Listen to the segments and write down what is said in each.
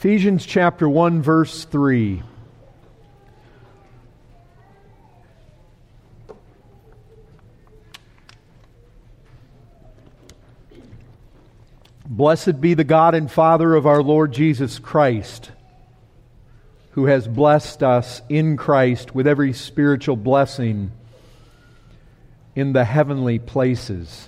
Ephesians chapter 1, verse 3. Blessed be the God and Father of our Lord Jesus Christ, who has blessed us in Christ with every spiritual blessing in the heavenly places,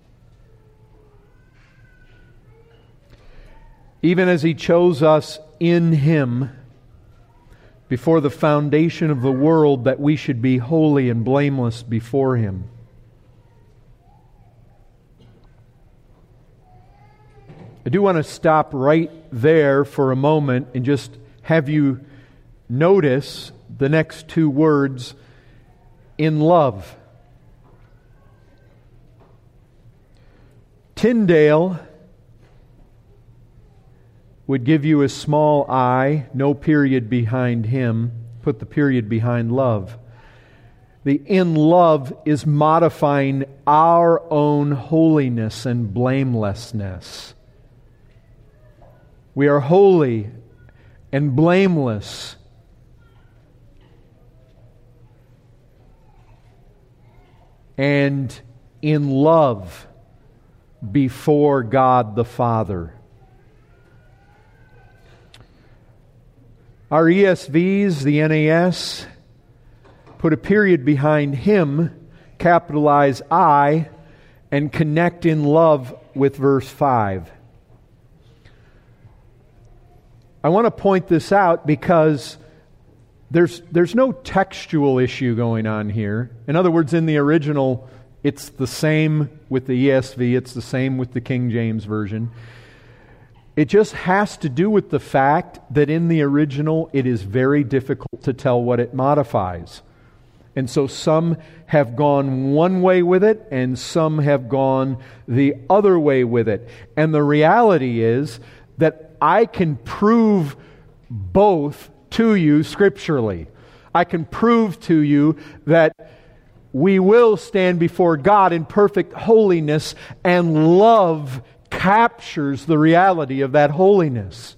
even as He chose us in Him before the foundation of the world, that we should be holy and blameless before Him. I do want to stop right there for a moment and just have you notice the next two words, in love. Tyndale would give you a small I, no period behind him, put the period behind love. The in love is modifying our own holiness and blamelessness. We are holy and blameless. And in love before God the Father. Our ESVs, the NAS, put a period behind Him, capitalize I, and connect in love with verse 5. I want to point this out because there's no textual issue going on here. In other words, in the original, it's the same with the ESV, it's the same with the King James Version. It just has to do with the fact that in the original, it is very difficult to tell what it modifies. And so some have gone one way with it, and some have gone the other way with it. And the reality is that I can prove both to you scripturally. I can prove to you that we will stand before God in perfect holiness, and love captures the reality of that holiness.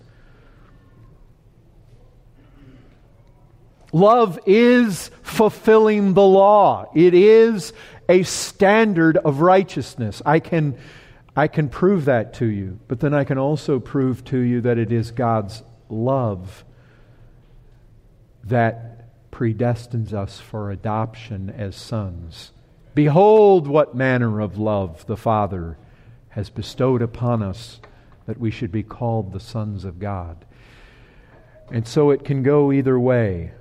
Love is fulfilling the law. It is a standard of righteousness. I can prove that to you, but then I can also prove to you that it is God's love that predestines us for adoption as sons. Behold, what manner of love the Father has bestowed upon us, that we should be called the sons of God. And so it can go either way.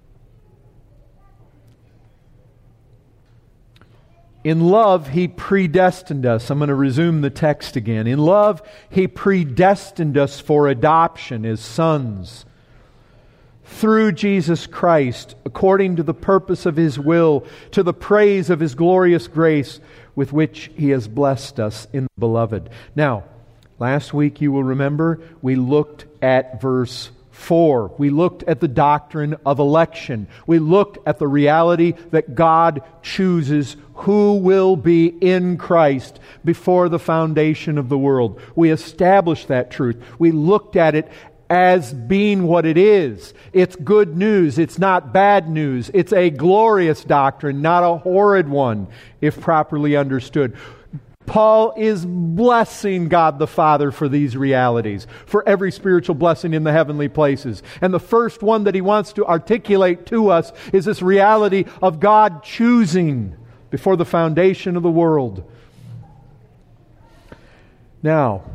In love, He predestined us. I'm going to resume the text again. In love, He predestined us for adoption as sons through Jesus Christ, according to the purpose of His will, to the praise of His glorious grace, with which He has blessed us in the Beloved. Now, last week you will remember, we looked at verse 4. We looked at the doctrine of election. We looked at the reality that God chooses who will be in Christ before the foundation of the world. We established that truth. We looked at it as being what it is. It's good news. It's not bad news. It's a glorious doctrine, not a horrid one, if properly understood. Paul is blessing God the Father for these realities, for every spiritual blessing in the heavenly places. And the first one that he wants to articulate to us is this reality of God choosing before the foundation of the world. Now,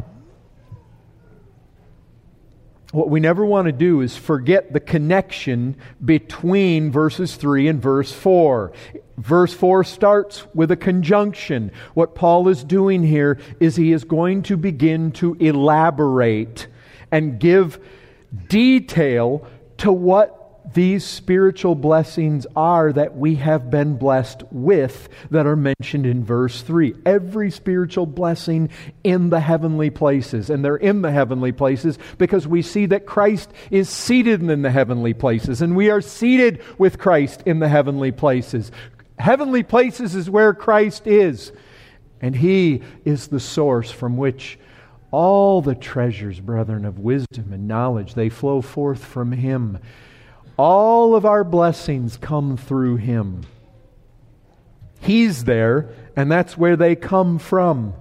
what we never want to do is forget the connection between verses 3 and verse 4. Verse 4 starts with a conjunction. What Paul is doing here is he is going to begin to elaborate and give detail to what these spiritual blessings are that we have been blessed with, that are mentioned in verse 3. Every spiritual blessing in the heavenly places. And they're in the heavenly places because we see that Christ is seated in the heavenly places. And we are seated with Christ in the heavenly places. Heavenly places is where Christ is. And He is the source from which All the treasures, brethren, of wisdom and knowledge, they flow forth from Him. All of our blessings come through Him. He's there, and that's where they come from.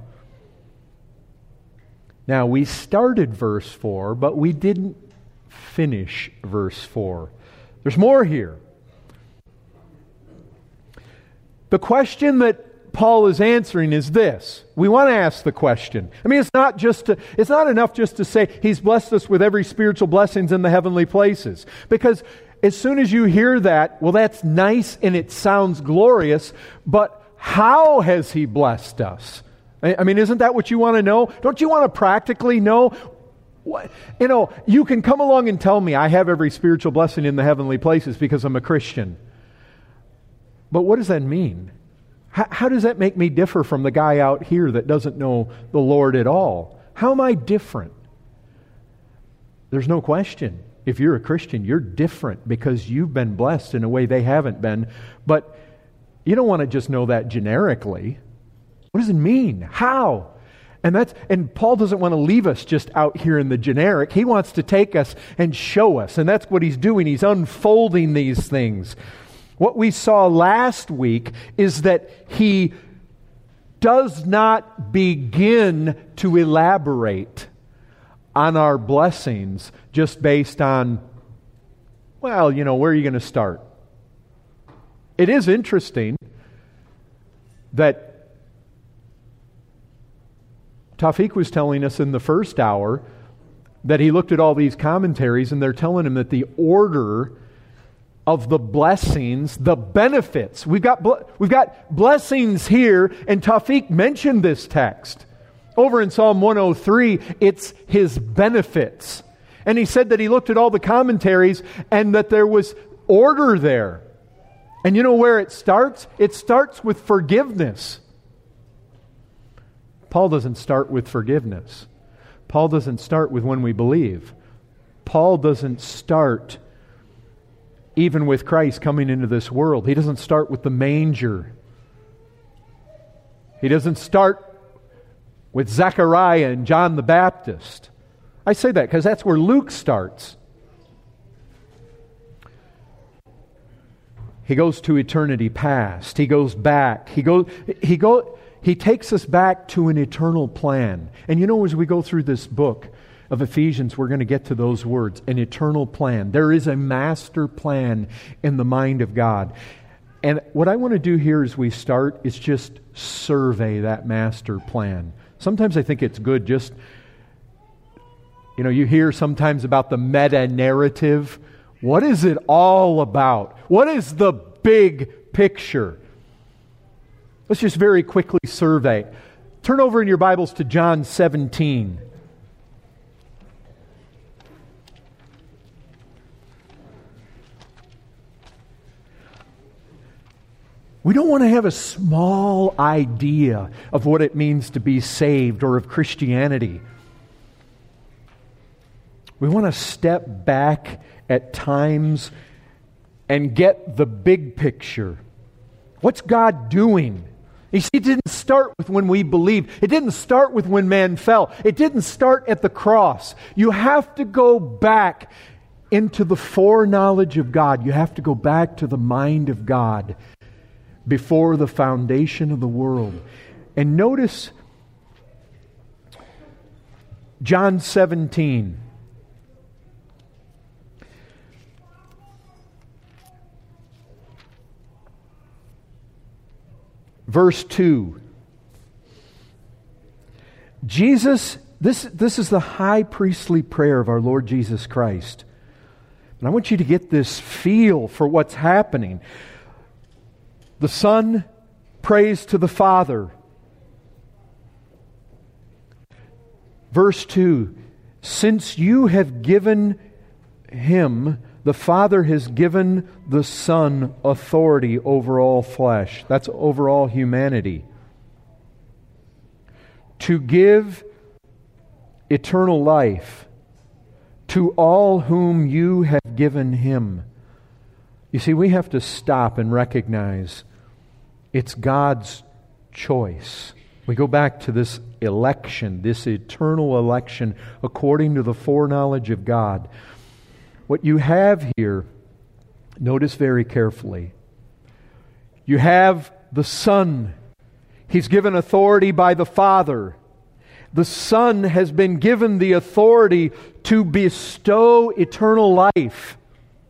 Now, we started verse 4, but we didn't finish verse 4. There's more here. The question that Paul is answering is this. We want to ask the question. I mean, it's not enough just to say He's blessed us with every spiritual blessings in the heavenly places. Because as soon as you hear that, well, that's nice and it sounds glorious, but how has He blessed us? I mean, isn't that what you want to know? Don't you want to practically know? You can come along and tell me I have every spiritual blessing in the heavenly places because I'm a Christian. But what does that mean? How does that make me differ from the guy out here that doesn't know the Lord at all? How am I different? There's no question. If you're a Christian, you're different because you've been blessed in a way they haven't been. But you don't want to just know that generically. What does it mean? How? And Paul doesn't want to leave us just out here in the generic. He wants to take us and show us. And that's what he's doing. He's unfolding these things. What we saw last week is that he does not begin to elaborate on our blessings just based on, where are you going to start? It is interesting that Tawfiq was telling us in the first hour that he looked at all these commentaries and they're telling him that the order of the blessings, the benefits. We've got blessings here, and Tawfiq mentioned this text. Over in Psalm 103, it's His benefits. And he said that he looked at all the commentaries and that there was order there. And you know where it starts? It starts with forgiveness. Paul doesn't start with forgiveness. Paul doesn't start with when we believe. Paul doesn't start even with Christ coming into this world. He doesn't start with the manger. He doesn't start with Zechariah and John the Baptist. I say that because that's where Luke starts. He goes to eternity past. He goes back. He takes us back to an eternal plan. And as we go through this book of Ephesians, we're going to get to those words, an eternal plan. There is a master plan in the mind of God. And what I want to do here as we start is just survey that master plan. Sometimes I think it's good just, you hear sometimes about the meta-narrative. What is it all about? What is the big picture? Let's just very quickly survey. Turn over in your Bibles to John 17. We don't want to have a small idea of what it means to be saved or of Christianity. We want to step back at times and get the big picture. What's God doing? You see, it didn't start with when we believed. It didn't start with when man fell. It didn't start at the cross. You have to go back into the foreknowledge of God. You have to go back to the mind of God before the foundation of the world. And notice John 17. Verse 2. Jesus, this is the high priestly prayer of our Lord Jesus Christ. And I want you to get this feel for what's happening. The Son prays to the Father. Verse 2. Since you have given Him, the Father has given the Son authority over all flesh. That's over all humanity. To give eternal life to all whom you have given Him. You see, we have to stop and recognize it's God's choice. We go back to this election, this eternal election according to the foreknowledge of God. What you have here, notice very carefully, you have the Son. He's given authority by the Father. The Son has been given the authority to bestow eternal life.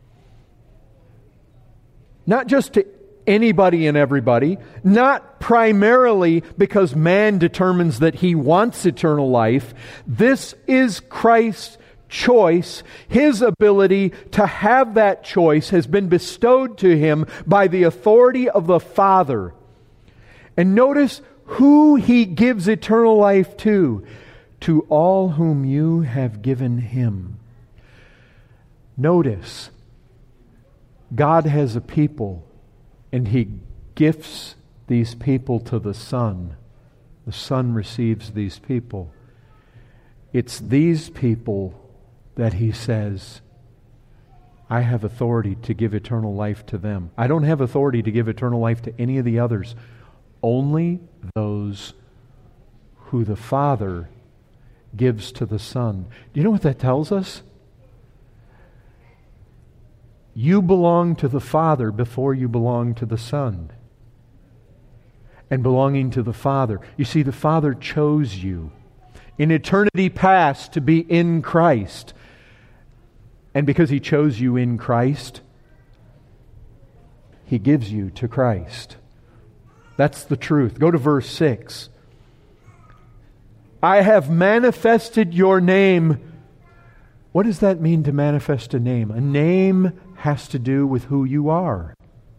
Not just to anybody and everybody, not primarily because man determines that he wants eternal life. This is Christ's choice. His ability to have that choice has been bestowed to him by the authority of the Father. And notice who he gives eternal life to all whom you have given him. Notice, God has a people, and he gifts these people to the Son. The Son receives these people. It's these people that he says, I have authority to give eternal life to them. I don't have authority to give eternal life to any of the others. Only those who the Father gives to the Son. Do you know what that tells us? You belong to the Father before you belong to the Son. And belonging to the Father. You see, the Father chose you in eternity past to be in Christ. And because He chose you in Christ, He gives you to Christ. That's the truth. Go to verse 6. I have manifested your name. What does that mean to manifest a name? A name has to do with who you are.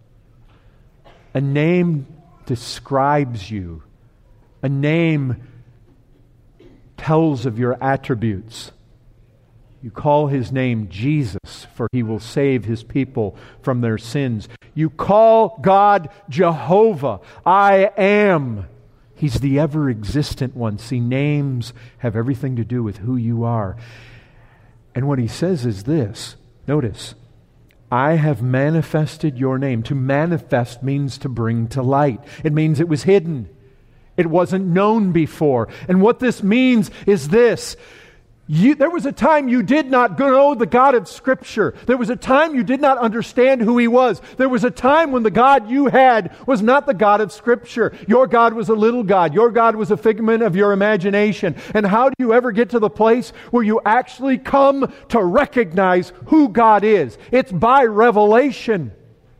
A name describes you. A name tells of your attributes. You call His name Jesus, for He will save His people from their sins. You call God Jehovah. I am. He's the ever-existent one. See, names have everything to do with who you are. And what He says is this. Notice, I have manifested your name. To manifest means to bring to light. It means it was hidden. It wasn't known before. And what this means is this. There was a time you did not know the God of Scripture. There was a time you did not understand who He was. There was a time when the God you had was not the God of Scripture. Your God was a little God. Your God was a figment of your imagination. And how do you ever get to the place where you actually come to recognize who God is? It's by revelation.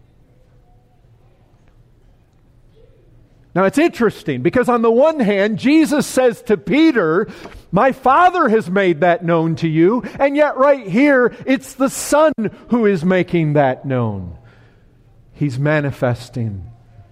Now it's interesting because on the one hand, Jesus says to Peter, my Father has made that known to you, and yet right here, it's the Son who is making that known. He's manifesting.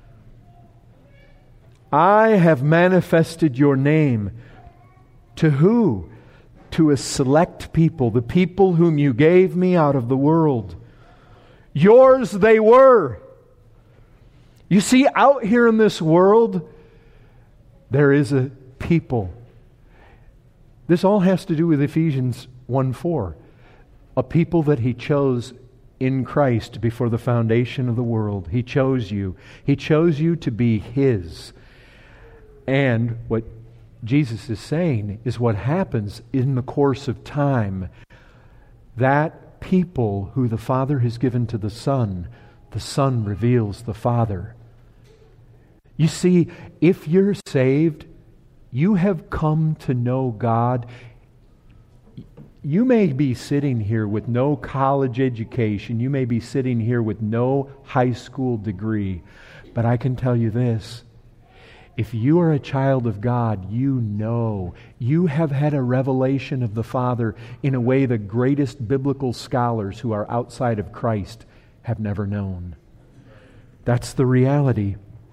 I have manifested your name. To who? To a select people, the people whom you gave me out of the world. Yours they were. You see, out here in this world, there is a people. This all has to do with Ephesians 1:4. A people that He chose in Christ before the foundation of the world. He chose you. He chose you to be His. And what Jesus is saying is what happens in the course of time. That people who the Father has given to the Son reveals the Father. You see, if you're saved, you have come to know God. You may be sitting here with no college education. You may be sitting here with no high school degree. But I can tell you this. If you are a child of God, you know. You have had a revelation of the Father in a way the greatest biblical scholars who are outside of Christ have never known. That's the reality.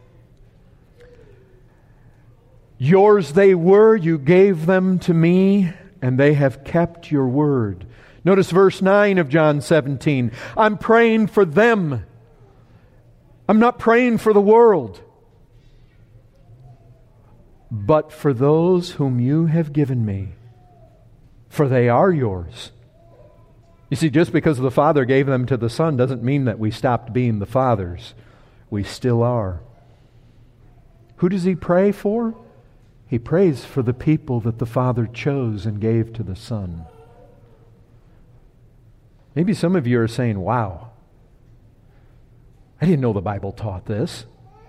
Yours they were, you gave them to me, and they have kept your word. Notice verse 9 of John 17. I'm praying for them. I'm not praying for the world, but for those whom you have given me, for they are yours. You see, just because the Father gave them to the Son doesn't mean that we stopped being the Father's. We still are. Who does He pray for? He prays for the people that the Father chose and gave to the Son. Maybe some of you are saying, wow, I didn't know the Bible taught this.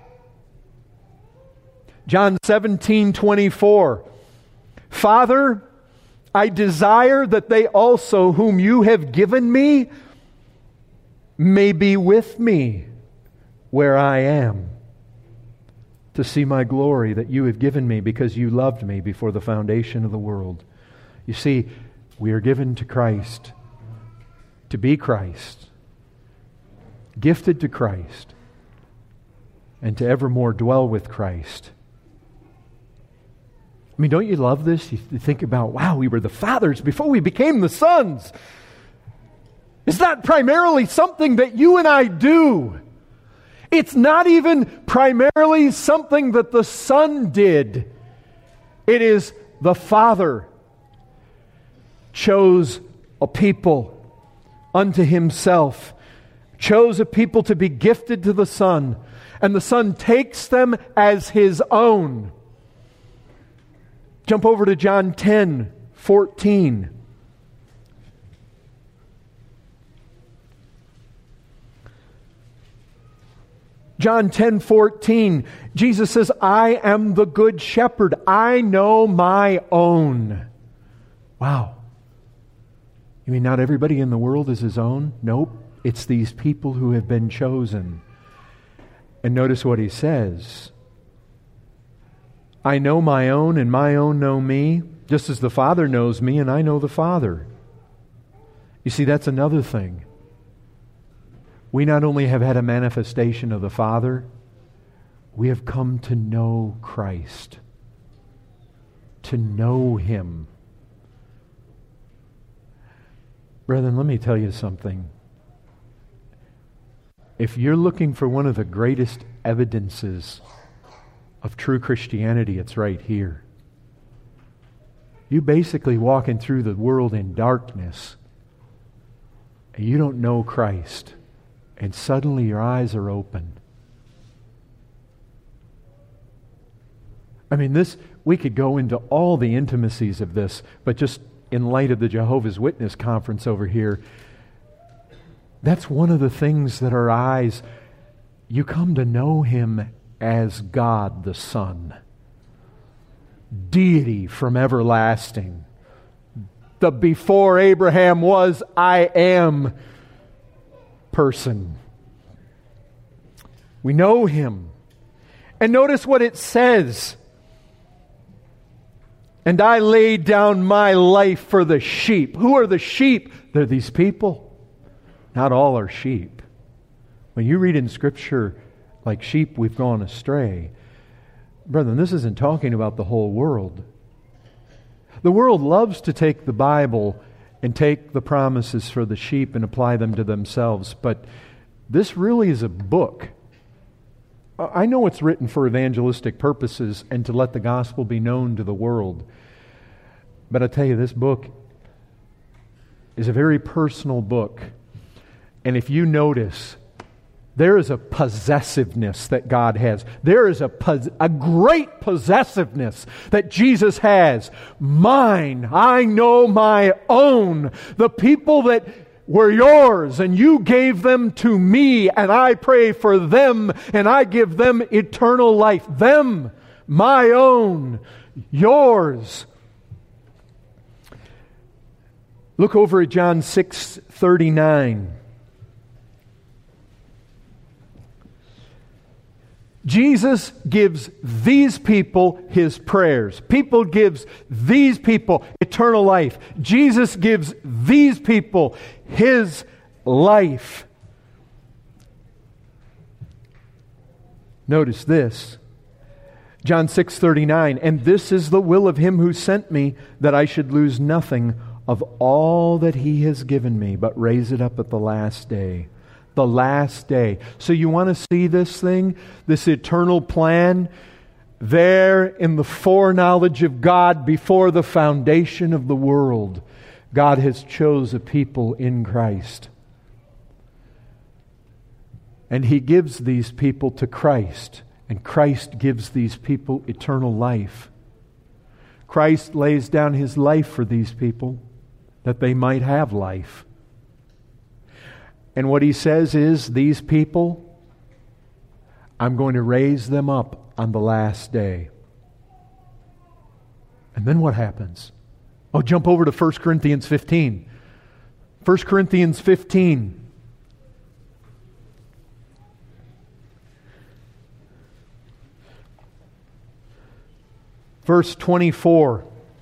John 17:24. Father, I desire that they also, whom you have given me, may be with me where I am, to see my glory that you have given me because you loved me before the foundation of the world. You see, we are given to Christ, to be Christ, gifted to Christ, and to evermore dwell with Christ. I mean, don't you love this? You think about, wow, we were the fathers before we became the sons. It's not primarily something that you and I do. It's not even primarily something that the Son did. It is the Father chose a people unto Himself, chose a people to be gifted to the Son, and the Son takes them as His own. Jump over to John 10:14. John 10:14, Jesus says, I am the good shepherd. I know my own. Wow. You mean not everybody in the world is his own? Nope. It's these people who have been chosen. And notice what he says. I know my own, and my own know me, just as the Father knows me, and I know the Father. You see, that's another thing. We not only have had a manifestation of the Father, we have come to know Christ, to know Him. Brethren, let me tell you something. If you're looking for one of the greatest evidences of true Christianity, it's right here. You basically walking through the world in darkness, and you don't know Christ, and suddenly your eyes are open. I mean, we could go into all the intimacies of this, but just in light of the Jehovah's Witness conference over here, that's one of the things that our eyes, you come to know Him as God the Son, deity from everlasting, the before Abraham was, I am person. We know Him. And notice what it says. And I laid down my life for the sheep. Who are the sheep? They're these people. Not all are sheep. When you read in Scripture, like sheep, we've gone astray. Brethren, this isn't talking about the whole world. The world loves to take the Bible and take the promises for the sheep and apply them to themselves, but this really is a book. I know it's written for evangelistic purposes and to let the gospel be known to the world, but I tell you, this book is a very personal book. And if you notice, there is a possessiveness that God has. There is a great possessiveness that Jesus has. Mine, I know my own. The people that were yours, and you gave them to me, and I pray for them, and I give them eternal life. Them, my own, yours. Look over at John 6:39. Jesus gives these people His prayers. People gives these people eternal life. Jesus gives these people His life. Notice this. John 6:39, and this is the will of Him who sent me, that I should lose nothing of all that He has given me, but raise it up at the last day. The last day. So you want to see this thing, this eternal plan, there in the foreknowledge of God before the foundation of the world. God has chose a people in Christ. And He gives these people to Christ. And Christ gives these people eternal life. Christ lays down His life for these people that they might have life. And what He says is, these people, I'm going to raise them up on the last day. And then what happens? Oh, jump over to 1 Corinthians 15. 1 Corinthians 15. Verse 24.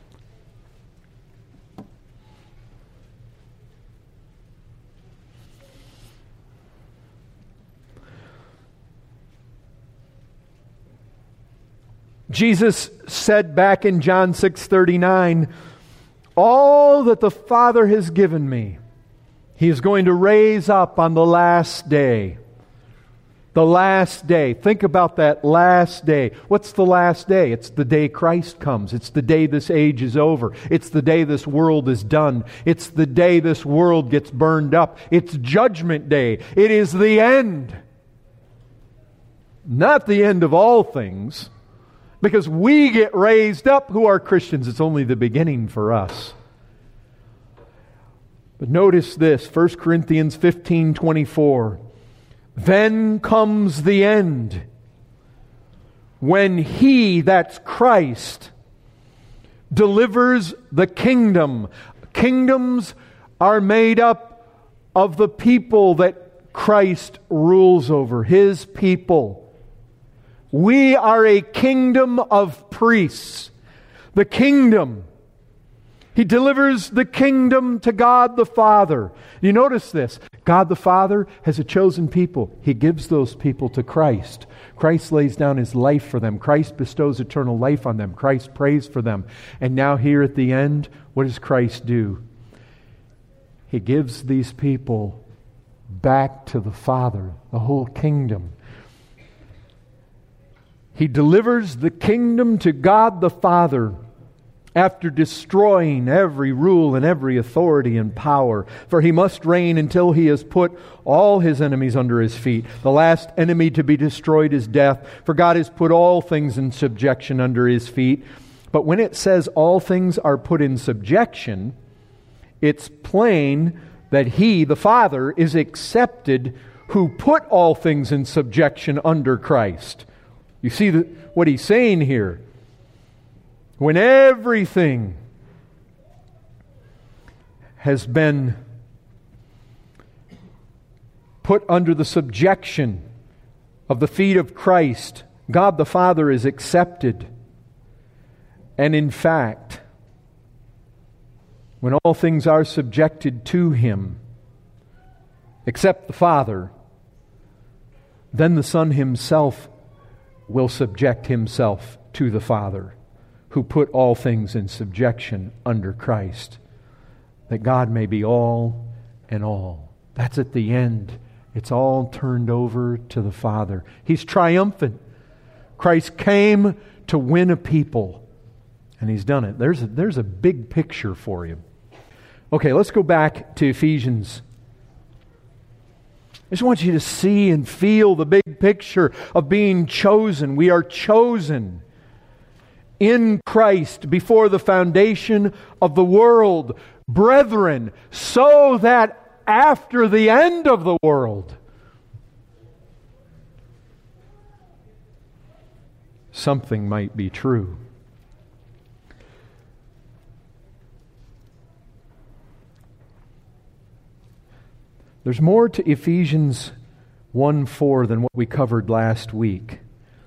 Jesus said back in John 6:39, all that the Father has given me, He is going to raise up on the last day. The last day. Think about that last day. What's the last day? It's the day Christ comes. It's the day this age is over. It's the day this world is done. It's the day this world gets burned up. It's Judgment Day. It is the end. Not the end of all things. Because we get raised up who are Christians. It's only the beginning for us. But notice this, 1 Corinthians 15:24. Then comes the end, when He, that's Christ, delivers the kingdom. Kingdoms are made up of the people that Christ rules over, His people. We are a kingdom of priests. The kingdom. He delivers the kingdom to God the Father. You notice this. God the Father has a chosen people. He gives those people to Christ. Christ lays down His life for them. Christ bestows eternal life on them. Christ prays for them. And now here at the end, what does Christ do? He gives these people back to the Father, the whole kingdom. He delivers the kingdom to God the Father after destroying every rule and every authority and power. For He must reign until He has put all His enemies under His feet. The last enemy to be destroyed is death. For God has put all things in subjection under His feet. But when it says all things are put in subjection, it's plain that He, the Father, is accepted who put all things in subjection under Christ. You see what He's saying here. When everything has been put under the subjection of the feet of Christ, God the Father is accepted. And in fact, when all things are subjected to Him, except the Father, then the Son Himself will subject Himself to the Father, who put all things in subjection under Christ, that God may be all and all. That's at the end. It's all turned over to the Father. He's triumphant. Christ came to win a people, and He's done it. There's a big picture for you. Okay, let's go back to Ephesians. I just want you to see and feel the big picture of being chosen. We are chosen in Christ before the foundation of the world, brethren, so that after the end of the world, something might be true. There's more to Ephesians 1:4 than what we covered last week.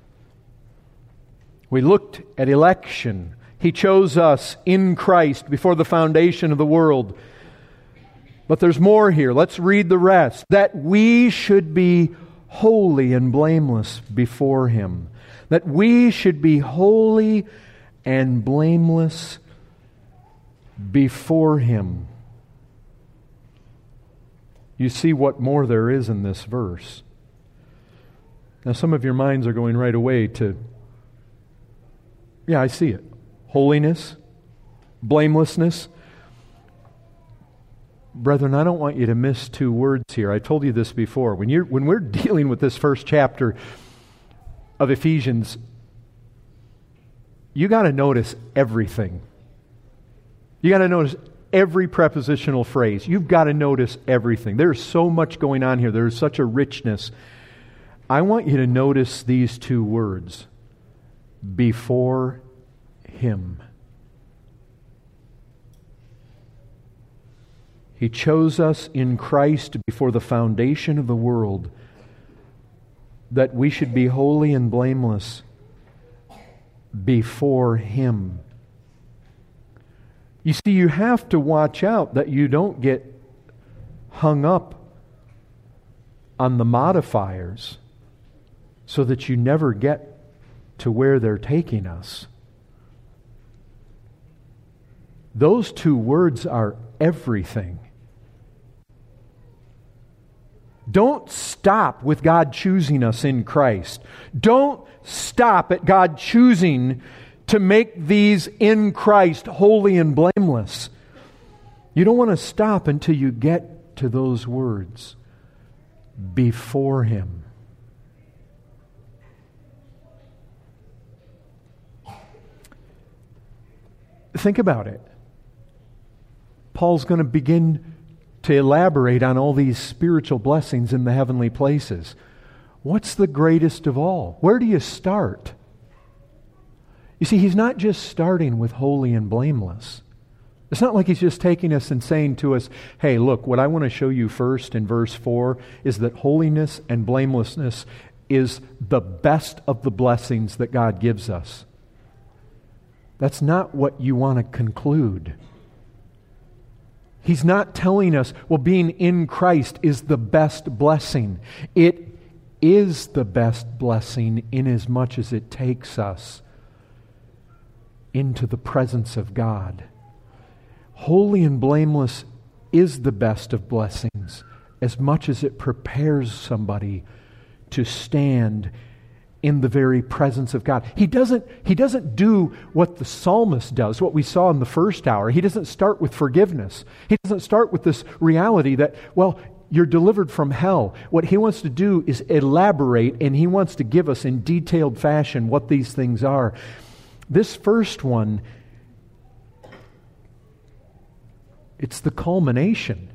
We looked at election. He chose us in Christ before the foundation of the world. But there's more here. Let's read the rest. That we should be holy and blameless before Him. That we should be holy and blameless before Him. You see what more there is in this verse. Now some of your minds are going right away to, yeah, I see it. Holiness, blamelessness. Brethren, I don't want you to miss two words here. I told you this before. When we're dealing with this first chapter of Ephesians, you got to notice everything. You got to notice every prepositional phrase. You've got to notice everything. There's so much going on here. There's such a richness. I want you to notice these two words. Before Him. He chose us in Christ before the foundation of the world, that we should be holy and blameless before Him. You see, you have to watch out that you don't get hung up on the modifiers so that you never get to where they're taking us. Those two words are everything. Don't stop with God choosing us in Christ. Don't stop at God choosing to make these in Christ holy and blameless. You don't want to stop until you get to those words. Before Him. Think about it. Paul's going to begin to elaborate on all these spiritual blessings in the heavenly places. What's the greatest of all? Where do you start? You see, he's not just starting with holy and blameless. It's not like he's just taking us and saying to us, hey, look, what I want to show you first in verse 4 is that holiness and blamelessness is the best of the blessings that God gives us. That's not what you want to conclude. He's not telling us, well, being in Christ is the best blessing. It is the best blessing inasmuch as it takes us into the presence of God. Holy and blameless is the best of blessings as much as it prepares somebody to stand in the very presence of God. He doesn't do what the psalmist does, what we saw in the first hour. He doesn't start with forgiveness. He doesn't start with this reality that, well, you're delivered from hell. What he wants to do is elaborate, and he wants to give us in detailed fashion what these things are. This first one, it's the culmination.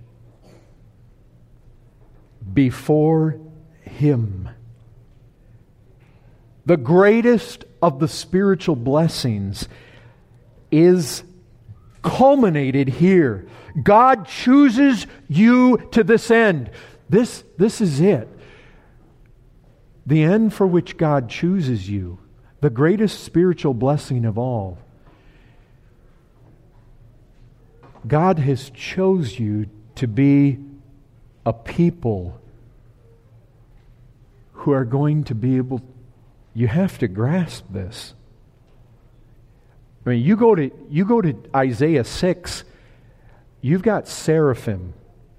Before Him. The greatest of the spiritual blessings is culminated here. God chooses you to this end. This is it. The end for which God chooses you. The greatest spiritual blessing of all. God has chose you to be a people who are going to be able. You have to grasp this. I mean, you go to Isaiah 6. You've got seraphim.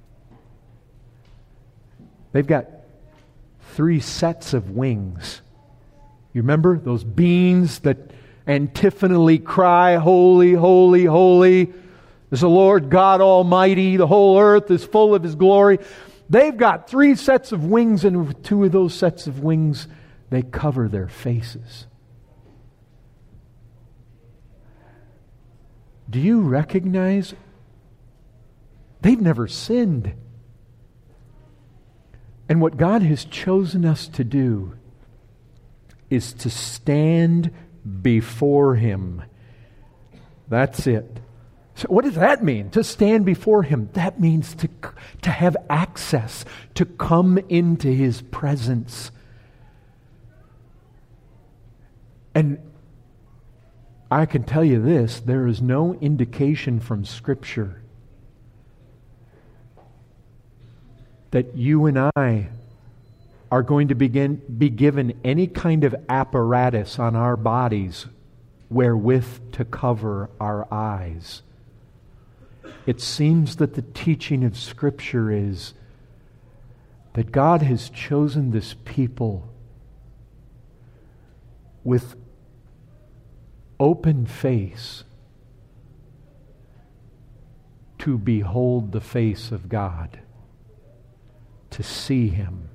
They've got 3 sets of wings. You remember those beings that antiphonally cry, "Holy, holy, holy is the Lord God Almighty. The whole earth is full of His glory." They've got 3 sets of wings, and with 2 of those sets of wings, they cover their faces. Do you recognize? They've never sinned. And what God has chosen us to do is to stand before Him. That's it. So what does that mean? To stand before Him. That means to have access, to come into His presence. And I can tell you this, there is no indication from Scripture that you and I are going to be given any kind of apparatus on our bodies wherewith to cover our eyes. It seems that the teaching of Scripture is that God has chosen this people with open face to behold the face of God, to see Him.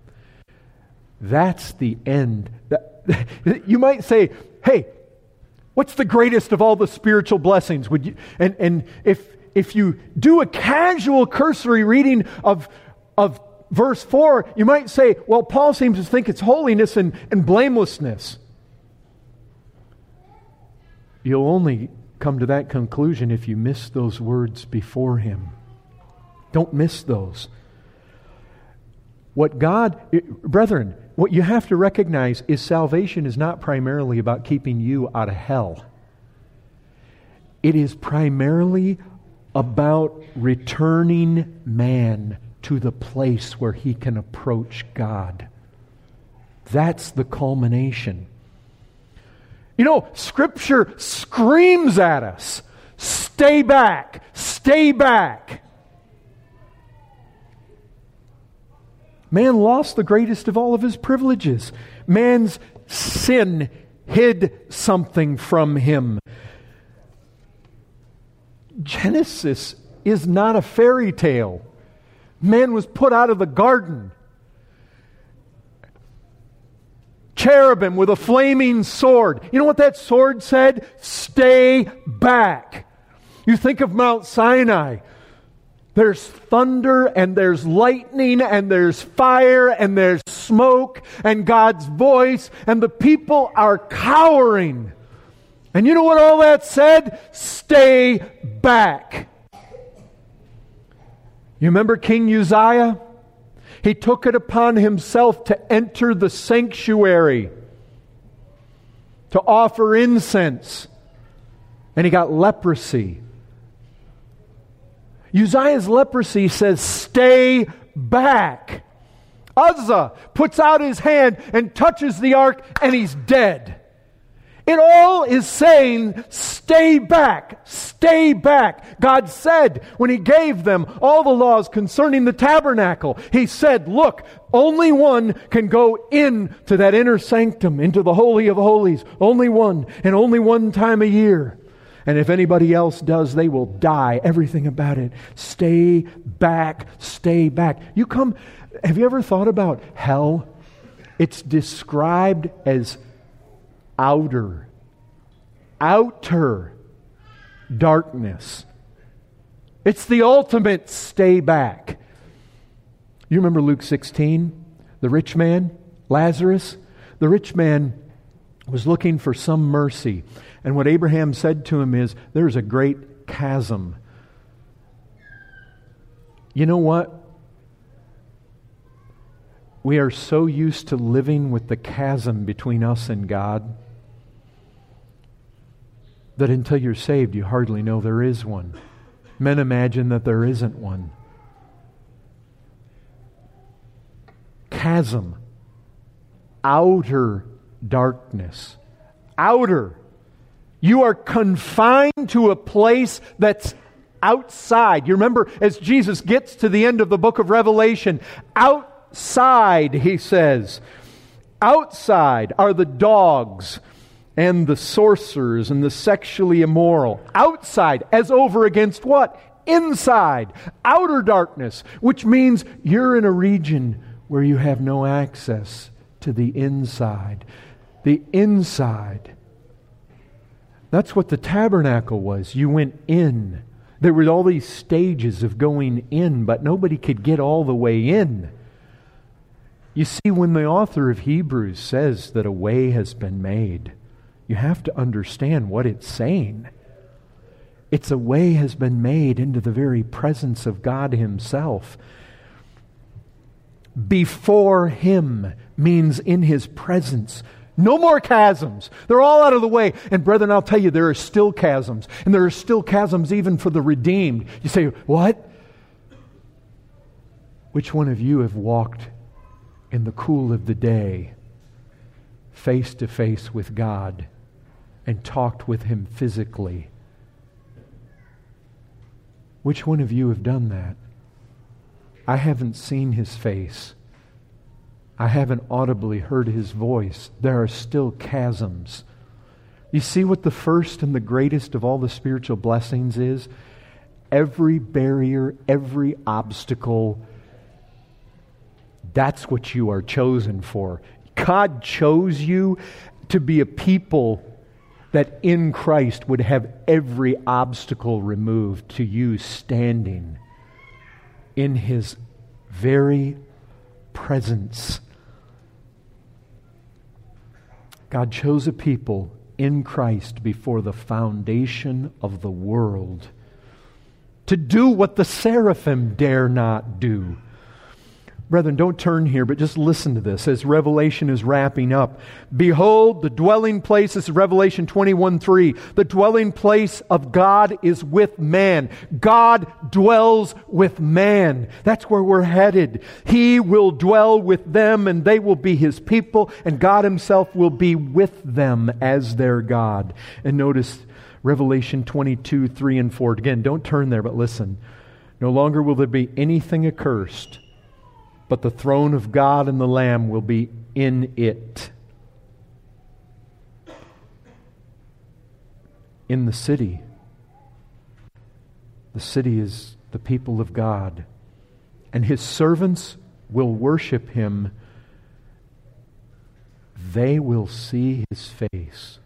That's the end. You might say, hey, What's the greatest of all the spiritual blessings? Would you, and if you do a casual cursory reading of verse 4, you might say, well, Paul seems to think it's holiness and blamelessness. You'll only come to that conclusion if you miss those words before him. Don't miss those. Brethren, what you have to recognize is salvation is not primarily about keeping you out of hell. It is primarily about returning man to the place where he can approach God. That's the culmination. You know, Scripture screams at us, stay back, stay back. Man lost the greatest of all of his privileges. Man's sin hid something from him. Genesis is not a fairy tale. Man was put out of the garden. Cherubim with a flaming sword. You know what that sword said? Stay back. You think of Mount Sinai. There's thunder and there's lightning and there's fire and there's smoke and God's voice, and the people are cowering. And you know what all that said? Stay back. You remember King Uzziah? He took it upon himself to enter the sanctuary to offer incense, and he got leprosy. Uzziah's leprosy says, stay back. Uzzah puts out his hand and touches the ark, and he's dead. It all is saying, stay back, stay back. God said, when He gave them all the laws concerning the tabernacle, He said, look, only one can go into that inner sanctum, into the Holy of Holies. Only one, and only one time a year. And if anybody else does, they will die. Everything about it. Stay back, stay back. Have you ever thought about hell? It's described as outer darkness. It's the ultimate stay back. You remember Luke 16? The rich man, Lazarus? The rich man was looking for some mercy. And what Abraham said to him is, there's a great chasm. You know what? We are so used to living with the chasm between us and God that until you're saved, you hardly know there is one. Men imagine that there isn't one. Chasm. Outer darkness. Outer. You are confined to a place that's outside. You remember, as Jesus gets to the end of the book of Revelation, outside, He says, outside are the dogs and the sorcerers and the sexually immoral. Outside, as over against what? Inside. Outer darkness, which means you're in a region where you have no access to the inside. The inside. That's what the tabernacle was. You went in. There were all these stages of going in, but nobody could get all the way in. You see, when the author of Hebrews says that a way has been made, you have to understand what it's saying. It's a way has been made into the very presence of God Himself. Before Him means in His presence. No more chasms. They're all out of the way. And brethren, I'll tell you, there are still chasms. And there are still chasms even for the redeemed. You say, what? Which one of you have walked in the cool of the day, face to face with God, and talked with Him physically? Which one of you have done that? I haven't seen His face. I haven't audibly heard His voice. There are still chasms. You see what the first and the greatest of all the spiritual blessings is? Every barrier, every obstacle, that's what you are chosen for. God chose you to be a people that in Christ would have every obstacle removed to you standing in His very presence. God chose a people in Christ before the foundation of the world to do what the seraphim dare not do. Brethren, don't turn here, but just listen to this as Revelation is wrapping up. Behold, the dwelling place, this is Revelation 21:3. The dwelling place of God is with man. God dwells with man. That's where we're headed. He will dwell with them, and they will be His people, and God Himself will be with them as their God. And notice Revelation 22:3 and 4. Again, don't turn there, but listen. No longer will there be anything accursed, but the throne of God and the Lamb will be in it. In the city. The city is the people of God. And His servants will worship Him. They will see His face.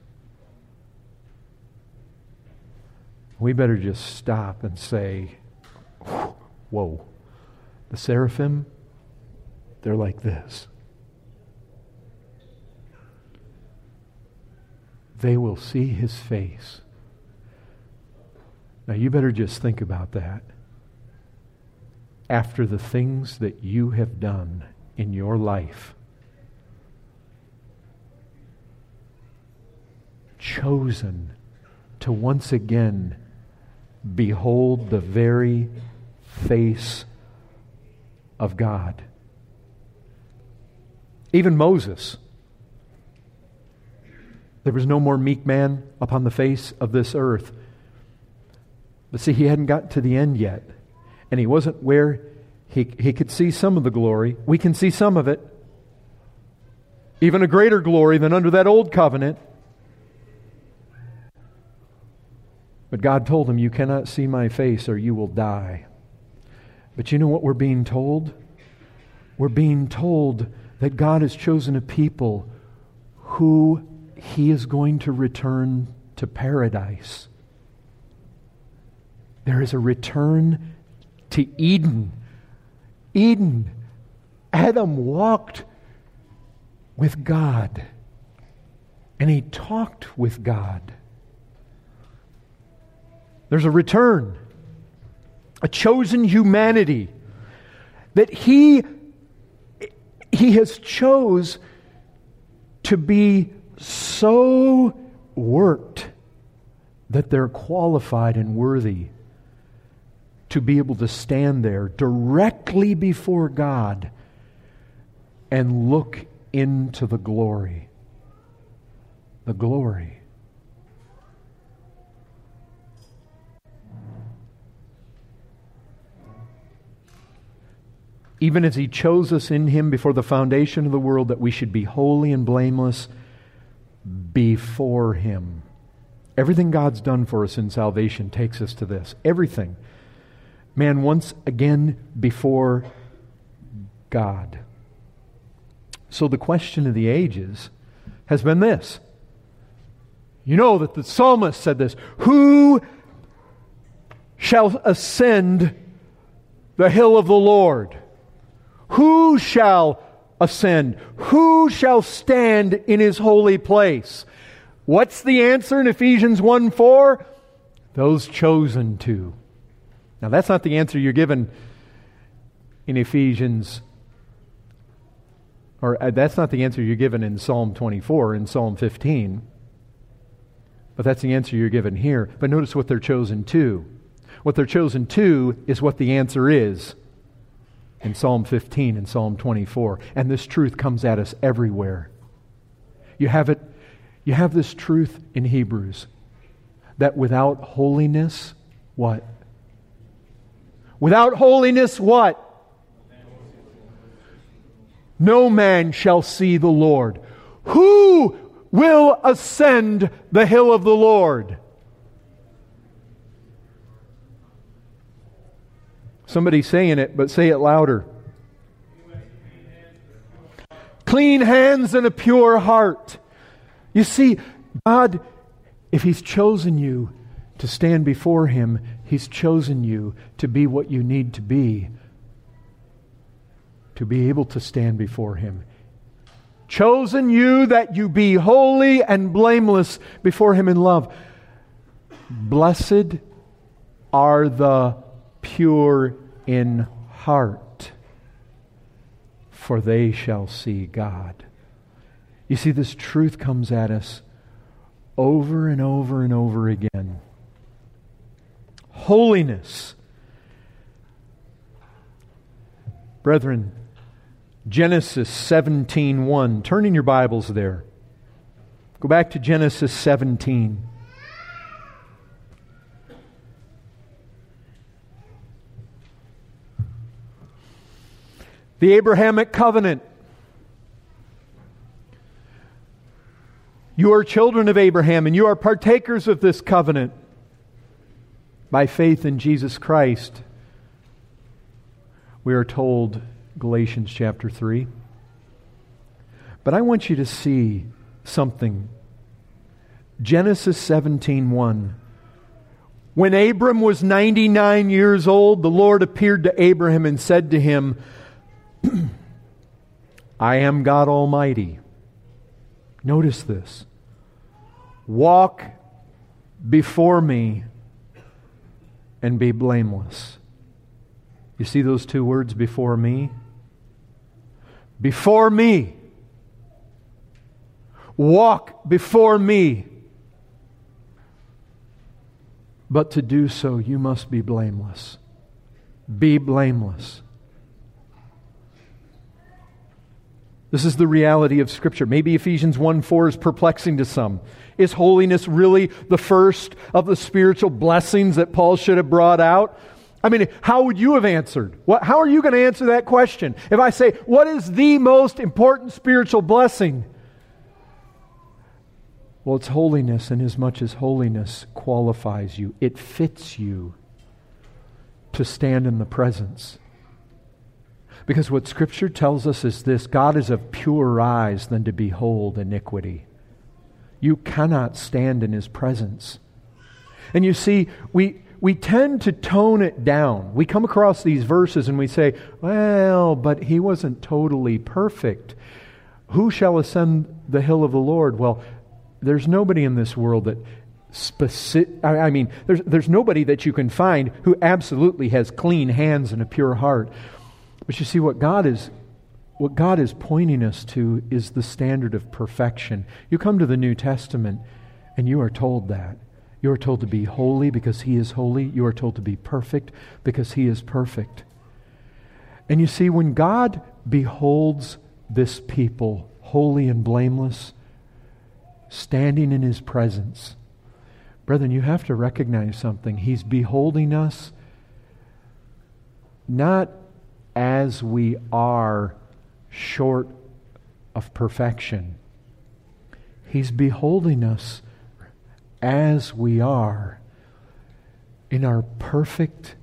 We better just stop and say, whoa, the seraphim, they're like this. They will see His face. Now you better just think about that. After the things that you have done in your life, chosen to once again behold the very face of God. Even Moses. There was no more meek man upon the face of this earth. But see, he hadn't got to the end yet. And he wasn't where he could see some of the glory. We can see some of it. Even a greater glory than under that old covenant. But God told him, you cannot see my face or you will die. But you know what we're being told? We're being told that God has chosen a people who He is going to return to paradise. There is a return to Eden. Eden. Adam walked with God. And he talked with God. There's a return. A chosen humanity that He has chose to be so worked that they're qualified and worthy to be able to stand there directly before God and look into the glory. The glory. Even as He chose us in Him before the foundation of the world, that we should be holy and blameless before Him. Everything God's done for us in salvation takes us to this. Everything. Man once again before God. So the question of the ages has been this. You know that the psalmist said this. Who shall ascend the hill of the Lord? Who shall ascend? Who shall stand in His holy place? What's the answer in Ephesians 1:4? Those chosen to. Now that's not the answer you're given in Ephesians, or that's not the answer you're given in Psalm 24, in Psalm 15. But that's the answer you're given here. But notice what they're chosen to. What they're chosen to is what the answer is in Psalm 15 and Psalm 24. And this truth comes at us everywhere. You have it. You have this truth in Hebrews that without holiness, what? Without holiness, what? No man shall see the Lord. Who will ascend the hill of the Lord? Somebody's saying it, but say it louder. Clean hands and a pure heart. You see, God If He's chosen you to stand before Him, He's chosen you to be what you need to be able to stand before Him. Chosen you that you be holy and blameless before Him in love. Blessed are the pure in heart, for they shall see God. You see, this truth comes at us over and over and over again. Holiness. Brethren, Genesis 17:1. Turn in your Bibles there. Go back to Genesis 17. The Abrahamic covenant. You are children of Abraham, and you are partakers of this covenant by faith in Jesus Christ. We are told, Galatians chapter 3. But I want you to see something. Genesis 17:1. When Abram was 99 years old, the Lord appeared to Abraham and said to him, I am God Almighty. Notice this. Walk before me and be blameless. You see those two words, before me? Before me. Walk before me. But to do so, you must be blameless. Be blameless. This is the reality of Scripture. Maybe Ephesians 1:4 is perplexing to some. Is holiness really the first of the spiritual blessings that Paul should have brought out? I mean, how would you have answered? How are you going to answer that question? If I say, what is the most important spiritual blessing? Well, it's holiness, and as much as holiness qualifies you, it fits you to stand in the presence. Because what Scripture tells us is this: God is of purer eyes than to behold iniquity. You cannot stand in His presence. And you see, we tend to tone it down. We come across these verses and we say, well, but he wasn't totally perfect. Who shall ascend the hill of the Lord? Well, there's nobody in this world that there's nobody that you can find who absolutely has clean hands and a pure heart. But you see, what God is pointing us to is the standard of perfection. You come to the New Testament and you are told that. You are told to be holy because He is holy. You are told to be perfect because He is perfect. And you see, when God beholds this people, holy and blameless, standing in His presence, brethren, you have to recognize something. He's beholding us not as we are short of perfection. He's beholding us as we are in our perfect,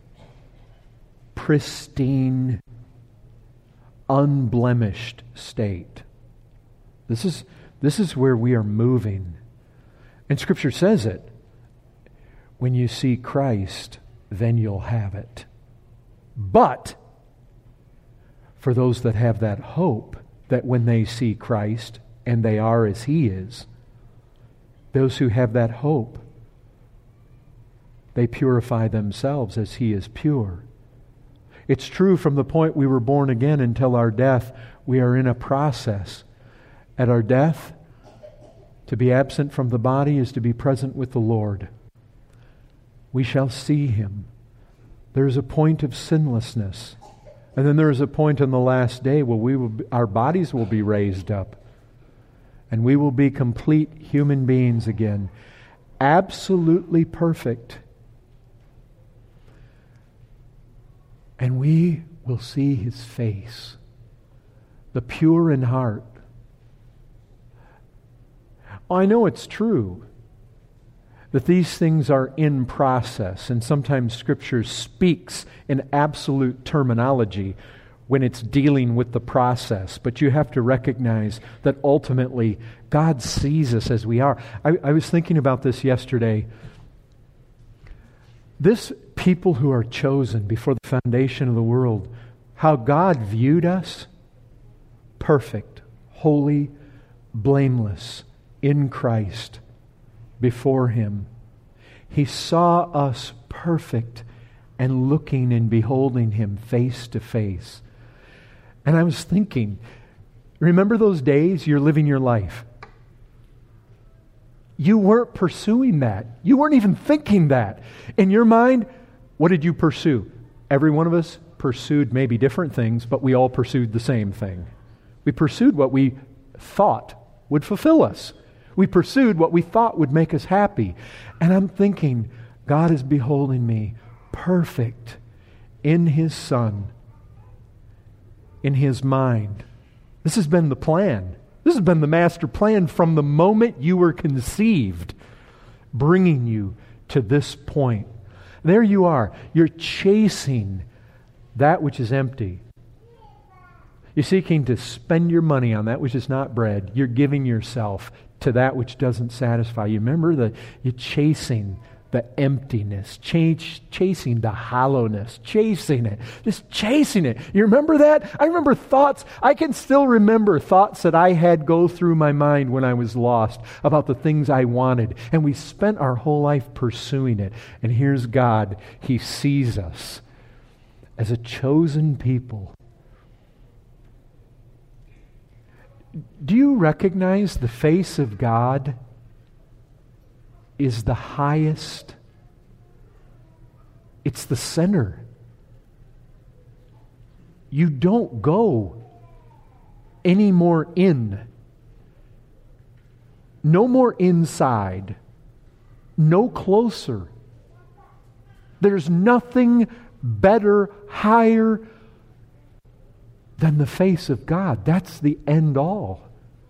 pristine, unblemished state. This is where we are moving. And Scripture says it. When you see Christ, then you'll have it. But for those that have that hope that when they see Christ and they are as He is, those who have that hope, they purify themselves as He is pure. It's true from the point we were born again until our death, we are in a process. At our death, to be absent from the body is to be present with the Lord. We shall see Him. There is a point of sinlessness. And then there is a point in the last day where our bodies will be raised up. And we will be complete human beings again. Absolutely perfect. And we will see His face. The pure in heart. I know it's true that these things are in process, and sometimes Scripture speaks in absolute terminology. when it's dealing with the process. But you have to recognize that ultimately God sees us as we are. I was thinking about this yesterday. This people who are chosen before the foundation of the world, how God viewed us, perfect, holy, blameless, in Christ, before Him. He saw us perfect and looking and beholding Him face to face. And I was thinking, remember those days you're living your life? You weren't pursuing that. You weren't even thinking that. In your mind, what did you pursue? Every one of us pursued maybe different things, but we all pursued the same thing. We pursued what we thought would fulfill us. We pursued what we thought would make us happy. And I'm thinking, God is beholding me perfect in His Son, in His mind. This has been the plan. This has been the master plan from the moment you were conceived, bringing you to this point. There you are. You're chasing that which is empty. You're seeking to spend your money on that which is not bread. You're giving yourself to that which doesn't satisfy you. Remember that you're chasing the emptiness, chasing the hollowness, chasing it, just chasing it. You remember that? I remember thoughts, I can still remember thoughts that I had go through my mind when I was lost about the things I wanted. And we spent our whole life pursuing it. And here's God. He sees us as a chosen people. Do you recognize the face of God is the highest? It's the center. You don't go any more in. No more inside. No closer. There's nothing better, higher than the face of God. That's the end all.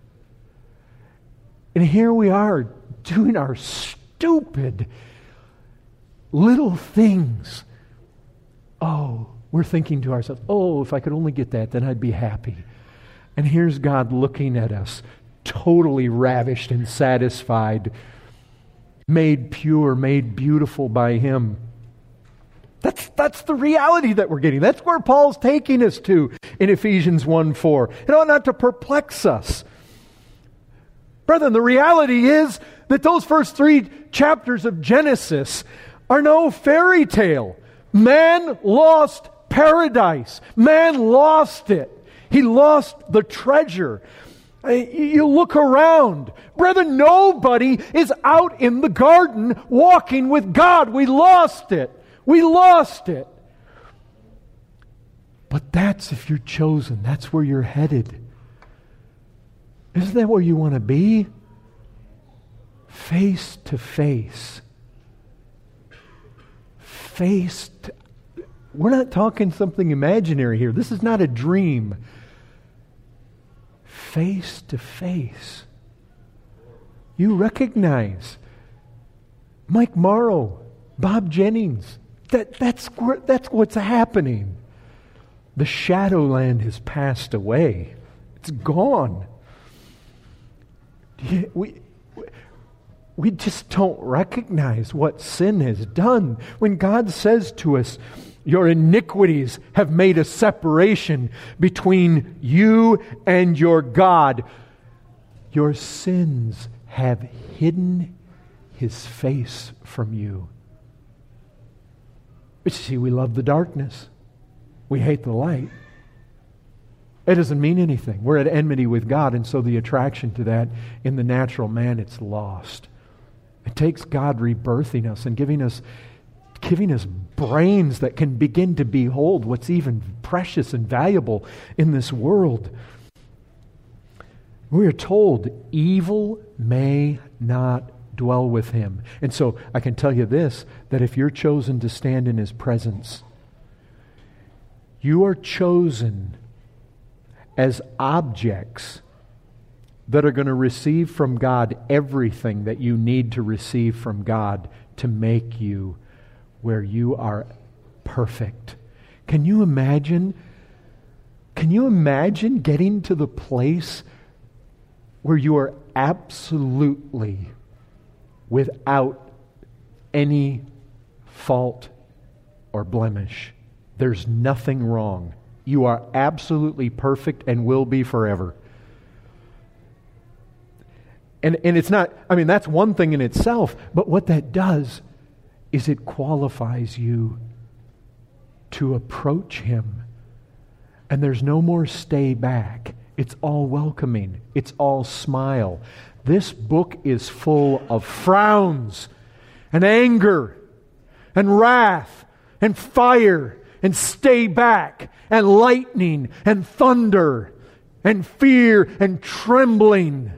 And here we are doing our stupid little things. Oh, we're thinking to ourselves, oh, if I could only get that, then I'd be happy. And here's God looking at us, totally ravished and satisfied, made pure, made beautiful by Him. That's the reality that we're getting. That's where Paul's taking us to in Ephesians 1:4. It ought not to perplex us. Brethren, the reality is that those first 3 chapters of Genesis are no fairy tale. Man lost paradise. Man lost it. He lost the treasure. You look around. Brethren, nobody is out in the garden walking with God. We lost it. We lost it. But that's if you're chosen. That's where you're headed. Isn't that where you want to be? Face to face. We're not talking something imaginary here. This is not a dream. Face to face. You recognize Mike Morrow, Bob Jennings. That's what's happening. The Shadowland has passed away. It's gone. We just don't recognize what sin has done. When God says to us, your iniquities have made a separation between you and your God. Your sins have hidden His face from you. But you see, we love the darkness. We hate the light. It doesn't mean anything. We're at enmity with God, and so the attraction to that in the natural man, it's lost. It takes God rebirthing us and giving us brains that can begin to behold what's even precious and valuable in this world. We are told evil may not dwell with Him. And so I can tell you this, that if you're chosen to stand in His presence, you are chosen as objects that are going to receive from God everything that you need to receive from God to make you where you are perfect. Can you imagine Can you imagine getting to the place where you are absolutely without any fault or blemish? There's nothing wrong. You are absolutely perfect and will be forever. And it's not, that's one thing in itself, but what that does is it qualifies you to approach Him. And there's no more stay back. It's all welcoming. It's all smile. This book is full of frowns and anger and wrath and fire and stay back and lightning and thunder and fear and trembling.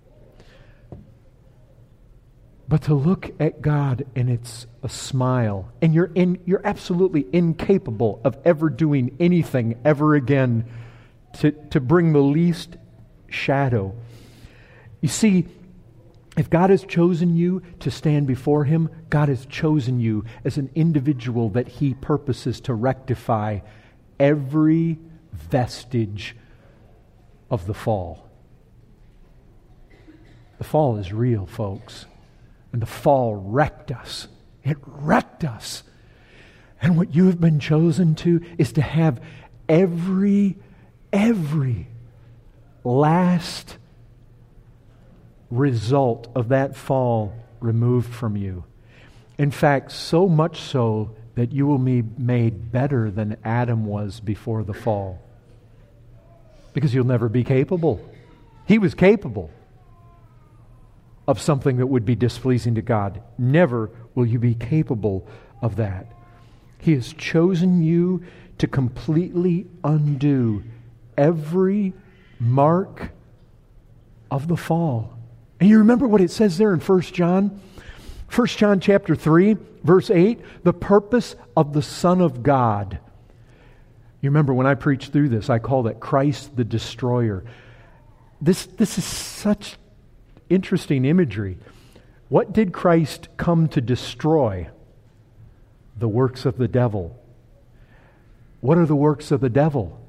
But to look at God and it's a smile, and you're absolutely incapable of ever doing anything ever again to bring the least shadow. You see, if God has chosen you to stand before Him, God has chosen you as an individual that He purposes to rectify every vestige of the fall. The fall is real, folks. And the fall wrecked us. It wrecked us. And what you have been chosen to is to have every last result of that fall removed from you. In fact, so much so that you will be made better than Adam was before the fall. Because you'll never be capable. He was capable of something that would be displeasing to God. Never will you be capable of that. He has chosen you to completely undo every mark of the fall. And you remember what it says there in 1 John? 1 John chapter 3, verse 8, the purpose of the Son of God. You remember when I preached through this, I called it Christ the Destroyer. This is such interesting imagery. What did Christ come to destroy? The works of the devil. What are the works of the devil?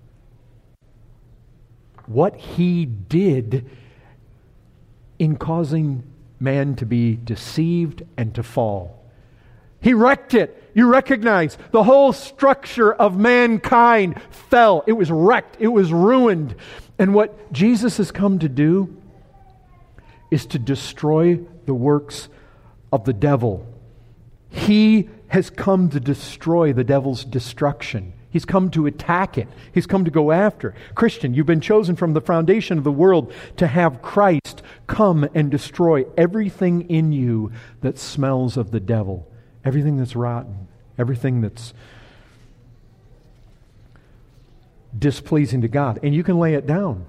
What he did in causing man to be deceived and to fall. He wrecked it. You recognize the whole structure of mankind fell. It was wrecked. It was ruined. And what Jesus has come to do is to destroy the works of the devil. He has come to destroy the devil's destruction. He's come to attack it. He's come to go after it. Christian, you've been chosen from the foundation of the world to have Christ come and destroy everything in you that smells of the devil. Everything that's rotten. Everything that's displeasing to God. And you can lay it down.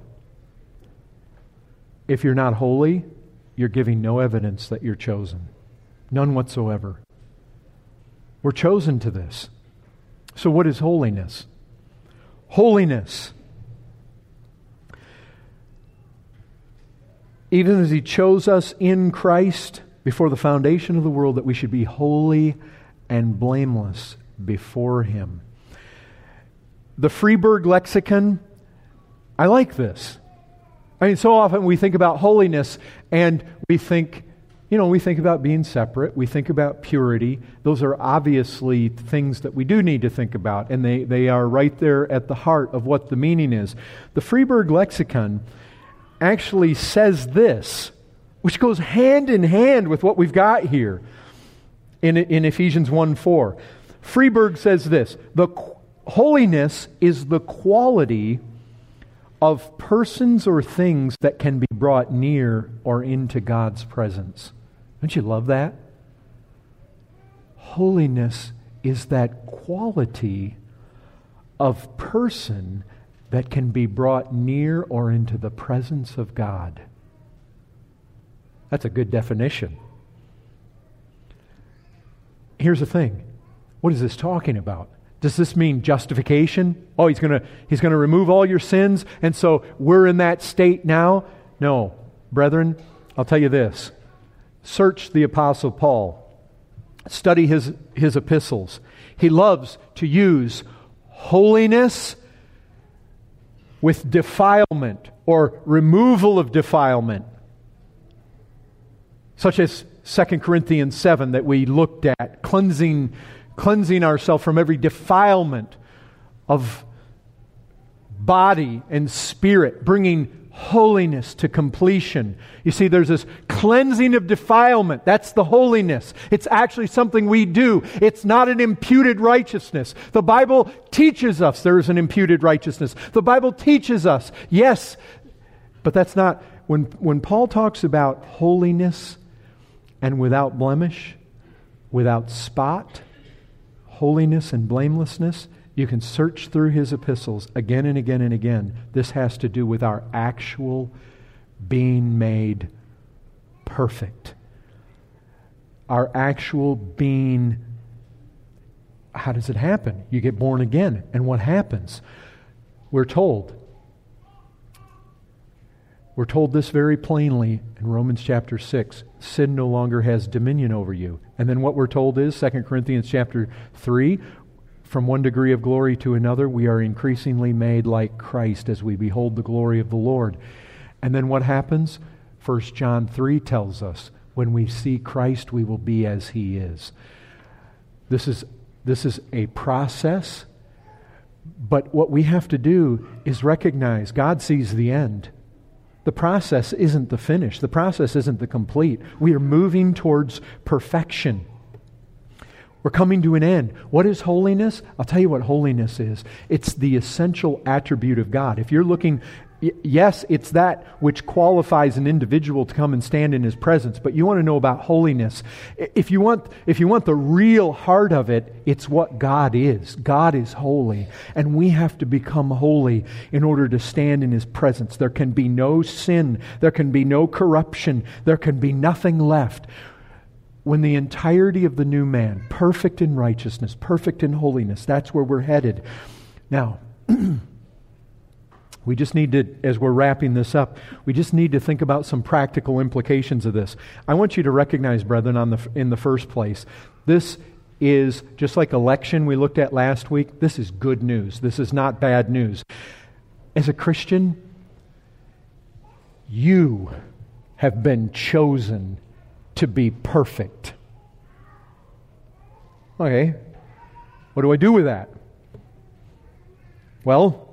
If you're not holy, you're giving no evidence that you're chosen. None whatsoever. We're chosen to this. So what is holiness? Holiness. Even as He chose us in Christ before the foundation of the world, that we should be holy and blameless before Him. The Freeburg Lexicon, I like this. I mean, so often we think about holiness and we think about being separate. We think about purity. Those are obviously things that we do need to think about, and they are right there at the heart of what the meaning is. The Freeburg Lexicon actually says this, which goes hand in hand with what we've got here in Ephesians 1:4. Freeburg says this: the holiness is the quality of persons or things that can be brought near or into God's presence. Don't you love that? Holiness is that quality of person that can be brought near or into the presence of God. That's a good definition. Here's the thing. What is this talking about? Does this mean justification? Oh, he's going to remove all your sins, and so we're in that state now? No. Brethren, I'll tell you this. Search the Apostle Paul. Study his epistles. He loves to use holiness with defilement or removal of defilement, such as 2 Corinthians 7 that we looked at, cleansing ourselves from every defilement of body and spirit, bringing holiness to completion. You see, there's this cleansing of defilement. That's the holiness. It's actually something we do. It's not an imputed righteousness. The Bible teaches us there is an imputed righteousness. The Bible teaches us, yes, but that's not... When Paul talks about holiness and without blemish, without spot, holiness and blamelessness, you can search through his epistles again and again and again. This has to do with our actual being made perfect. Our actual being... How does it happen? You get born again. And what happens? We're told this very plainly in Romans chapter 6. Sin no longer has dominion over you. And then what we're told is, 2 Corinthians chapter 3, from one degree of glory to another, we are increasingly made like Christ as we behold the glory of the Lord. And then what happens? 1 John 3 tells us, when we see Christ, we will be as He is. This is a process, but what we have to do is recognize God sees the end. The process isn't the finish. The process isn't the complete. We are moving towards perfection. We're coming to an end. What is holiness? I'll tell you what holiness is. It's the essential attribute of God. If you're looking, yes, it's that which qualifies an individual to come and stand in His presence, but you want to know about holiness. If you want the real heart of it, it's what God is. God is holy, and we have to become holy in order to stand in His presence. There can be no sin. There can be no corruption. There can be nothing left. When the entirety of the new man, perfect in righteousness, perfect in holiness, that's where we're headed. Now, we just need to, as we're wrapping this up, we just need to think about some practical implications of this. I want you to recognize, brethren, in the first place, this is, just like election we looked at last week, this is good news. This is not bad news. As a Christian, you have been chosen to be perfect. Okay, what do I do with that? Well,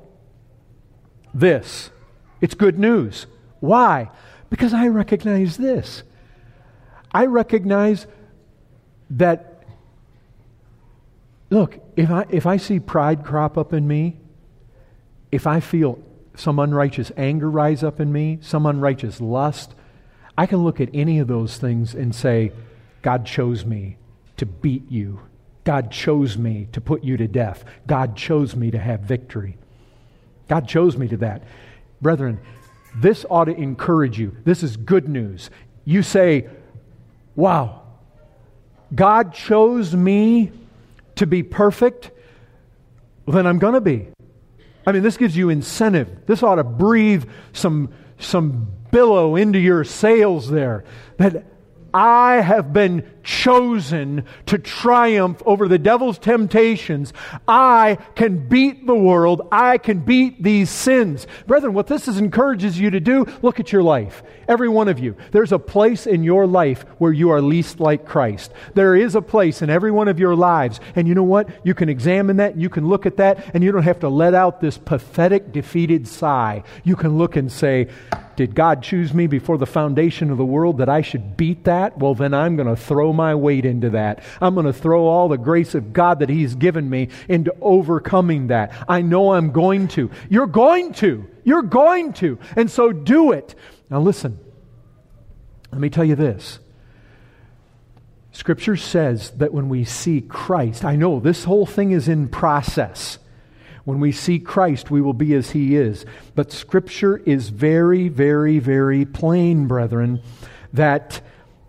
it's good news. Why? Because I recognize this. I recognize that, look, if I see pride crop up in me, if I feel some unrighteous anger rise up in me, some unrighteous lust, I can look at any of those things and say, God chose me to beat you. God chose me to put you to death. God chose me to have victory. God chose me to that. Brethren, this ought to encourage you. This is good news. You say, wow, God chose me to be perfect, well, then I'm going to be. I mean, this gives you incentive. This ought to breathe some billow into your sails there, that I have been chosen to triumph over the devil's temptations. I can beat the world. I can beat these sins. Brethren, what this encourages you to do, look at your life. Every one of you. There's a place in your life where you are least like Christ. There is a place in every one of your lives. And you know what? You can examine that, you can look at that, and you don't have to let out this pathetic, defeated sigh. You can look and say, did God choose me before the foundation of the world that I should beat that? Well, then I'm going to throw my weight into that. I'm going to throw all the grace of God that He's given me into overcoming that. I know I'm going to. You're going to. You're going to. And so do it. Now listen. Let me tell you this. Scripture says that when we see Christ, I know this whole thing is in process. When we see Christ, we will be as He is. But Scripture is very, very, very plain, brethren, that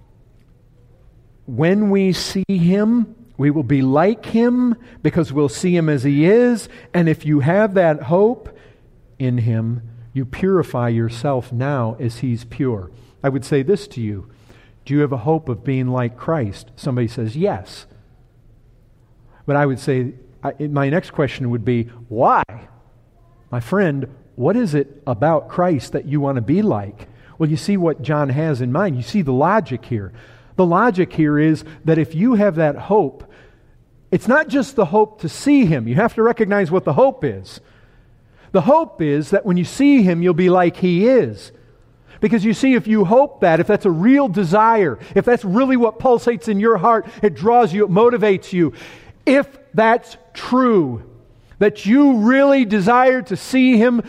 when we see Him, we will be like Him because we'll see Him as He is. And if you have that hope in Him, you purify yourself now as He's pure. I would say this to you. Do you have a hope of being like Christ? Somebody says yes. But I would say, my next question would be, why? My friend, what is it about Christ that you want to be like? Well, you see what John has in mind. You see the logic here. The logic here is that if you have that hope, it's not just the hope to see Him. You have to recognize what the hope is. The hope is that when you see Him, you'll be like He is. Because you see, if you hope that, if that's a real desire, if that's really what pulsates in your heart, it draws you, it motivates you. If that's true, that you really desire to see Him,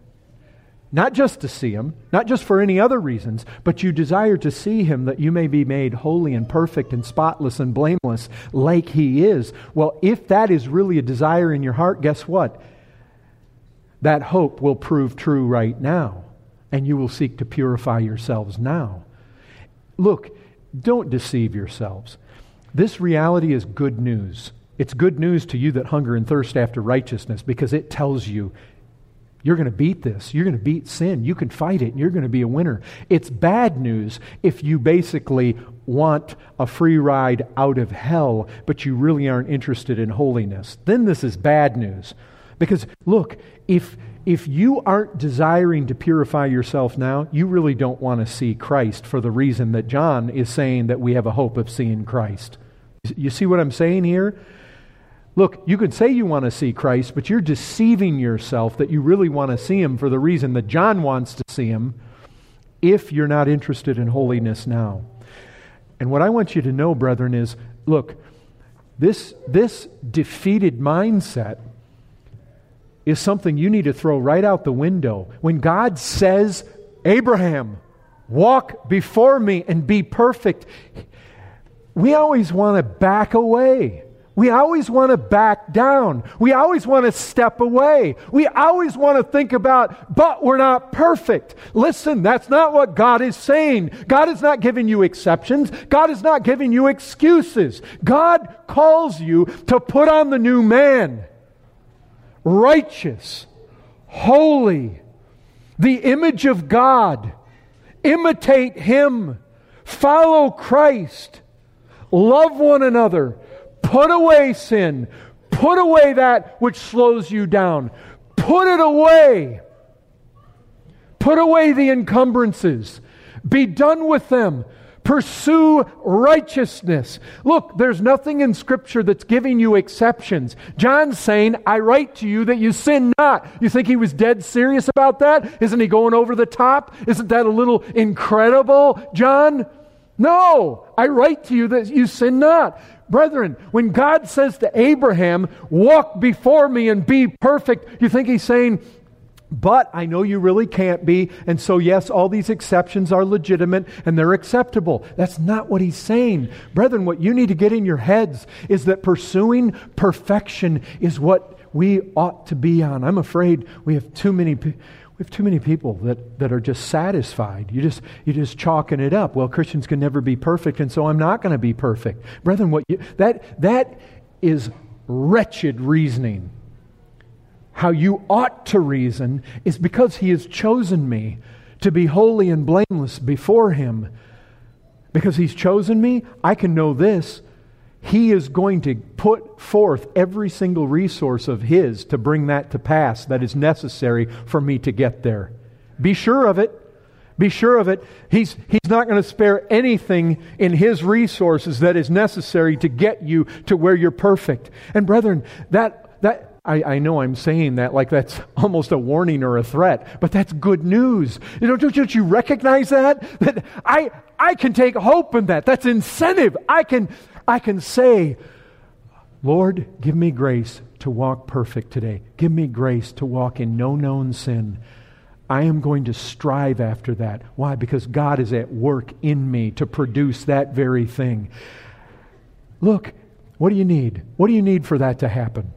not just to see Him, not just for any other reasons, but you desire to see Him that you may be made holy and perfect and spotless and blameless like He is. Well, if that is really a desire in your heart, guess what? That hope will prove true right now, and you will seek to purify yourselves now. Look, don't deceive yourselves. This reality is good news. It's good news to you that hunger and thirst after righteousness, because it tells you you're going to beat this. You're going to beat sin. You can fight it, and you're going to be a winner. It's bad news if you basically want a free ride out of hell, but you really aren't interested in holiness. Then this is bad news. Because, look, if you aren't desiring to purify yourself now, you really don't want to see Christ for the reason that John is saying that we have a hope of seeing Christ. You see what I'm saying here? Look, you could say you want to see Christ, but you're deceiving yourself that you really want to see Him for the reason that John wants to see Him if you're not interested in holiness now. And what I want you to know, brethren, is, look, this defeated mindset is something you need to throw right out the window. When God says, Abraham, walk before me and be perfect, we always want to back away. We always want to back down. We always want to step away. We always want to think about, but we're not perfect. Listen, that's not what God is saying. God is not giving you exceptions. God is not giving you excuses. God calls you to put on the new man. Righteous, holy, the image of God. Imitate Him. Follow Christ. Love one another. Put away sin. Put away that which slows you down. Put it away. Put away the encumbrances. Be done with them. Pursue righteousness. Look, there's nothing in Scripture that's giving you exceptions. John's saying, I write to you that you sin not. You think he was dead serious about that? Isn't he going over the top? Isn't that a little incredible, John? No, I write to you that you sin not. Brethren, when God says to Abraham, walk before me and be perfect, you think He's saying, but I know you really can't be, and so yes, all these exceptions are legitimate and they're acceptable. That's not what He's saying. Brethren, what you need to get in your heads is that pursuing perfection is what we ought to be on. I'm afraid we have too many people that are just satisfied. You just chalking it up. Well, Christians can never be perfect, and so I'm not going to be perfect. Brethren, that is wretched reasoning. How you ought to reason is because He has chosen me to be holy and blameless before Him. Because He's chosen me, I can know this. He is going to put forth every single resource of His to bring that to pass that is necessary for me to get there. Be sure of it. Be sure of it. He's not going to spare anything in His resources that is necessary to get you to where you're perfect. And brethren, I know I'm saying that like that's almost a warning or a threat, but that's good news. Don't you recognize that? That I can take hope in that. That's incentive. I can say, Lord, give me grace to walk perfect today. Give me grace to walk in no known sin. I am going to strive after that. Why? Because God is at work in me to produce that very thing. Look, what do you need? What do you need for that to happen?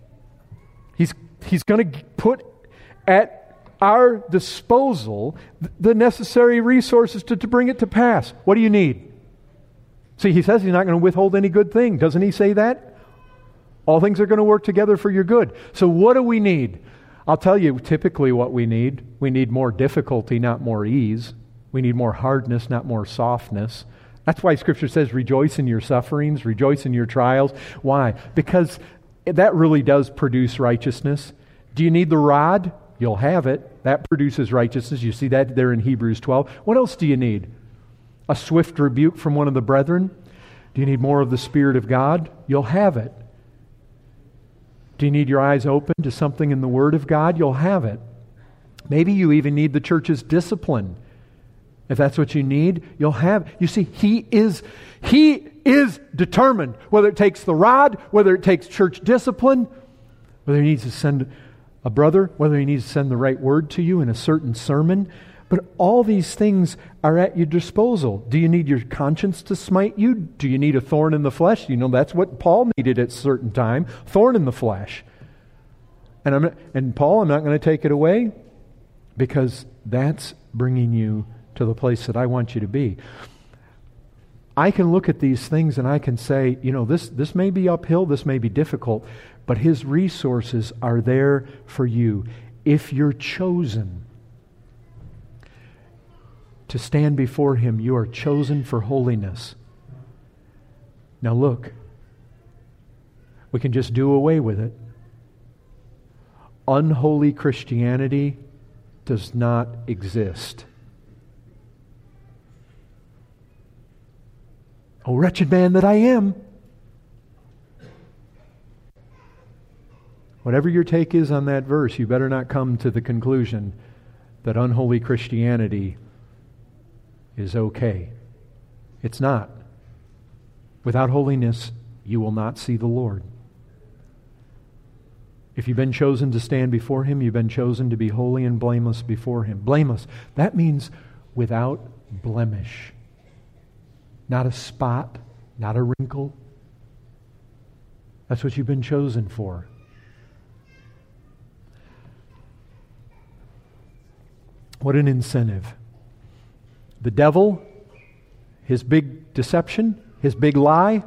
He's going to put at our disposal the necessary resources to bring it to pass. What do you need? See, He says He's not going to withhold any good thing. Doesn't He say that? All things are going to work together for your good. So what do we need? I'll tell you typically what we need. We need more difficulty, not more ease. We need more hardness, not more softness. That's why Scripture says rejoice in your sufferings, rejoice in your trials. Why? Because that really does produce righteousness. Do you need the rod? You'll have it. That produces righteousness. You see that there in Hebrews 12. What else do you need? A swift rebuke from one of the brethren? Do you need more of the Spirit of God? You'll have it. Do you need your eyes open to something in the Word of God? You'll have it. Maybe you even need the church's discipline. If that's what you need, you'll have. You see, He is determined. Whether it takes the rod, whether it takes church discipline, whether He needs to send a brother, whether He needs to send the right word to you in a certain sermon. But all these things are at your disposal. Do you need your conscience to smite you? Do you need a thorn in the flesh? You know, that's what Paul needed at a certain time. Thorn in the flesh. And Paul, I'm not going to take it away, because that's bringing you to the place that I want you to be. I can look at these things and I can say, you know, this may be uphill, this may be difficult, but His resources are there for you if you're chosen to stand before Him. You are chosen for holiness. Now look, we can just do away with it. Unholy Christianity does not exist. Oh, wretched man that I am. Whatever your take is on that verse, you better not come to the conclusion that unholy Christianity is okay. It's not. Without holiness, you will not see the Lord. If you've been chosen to stand before Him, you've been chosen to be holy and blameless before Him. Blameless, that means without blemish. Not a spot, not a wrinkle. That's what you've been chosen for. What an incentive. The devil, his big deception, his big lie,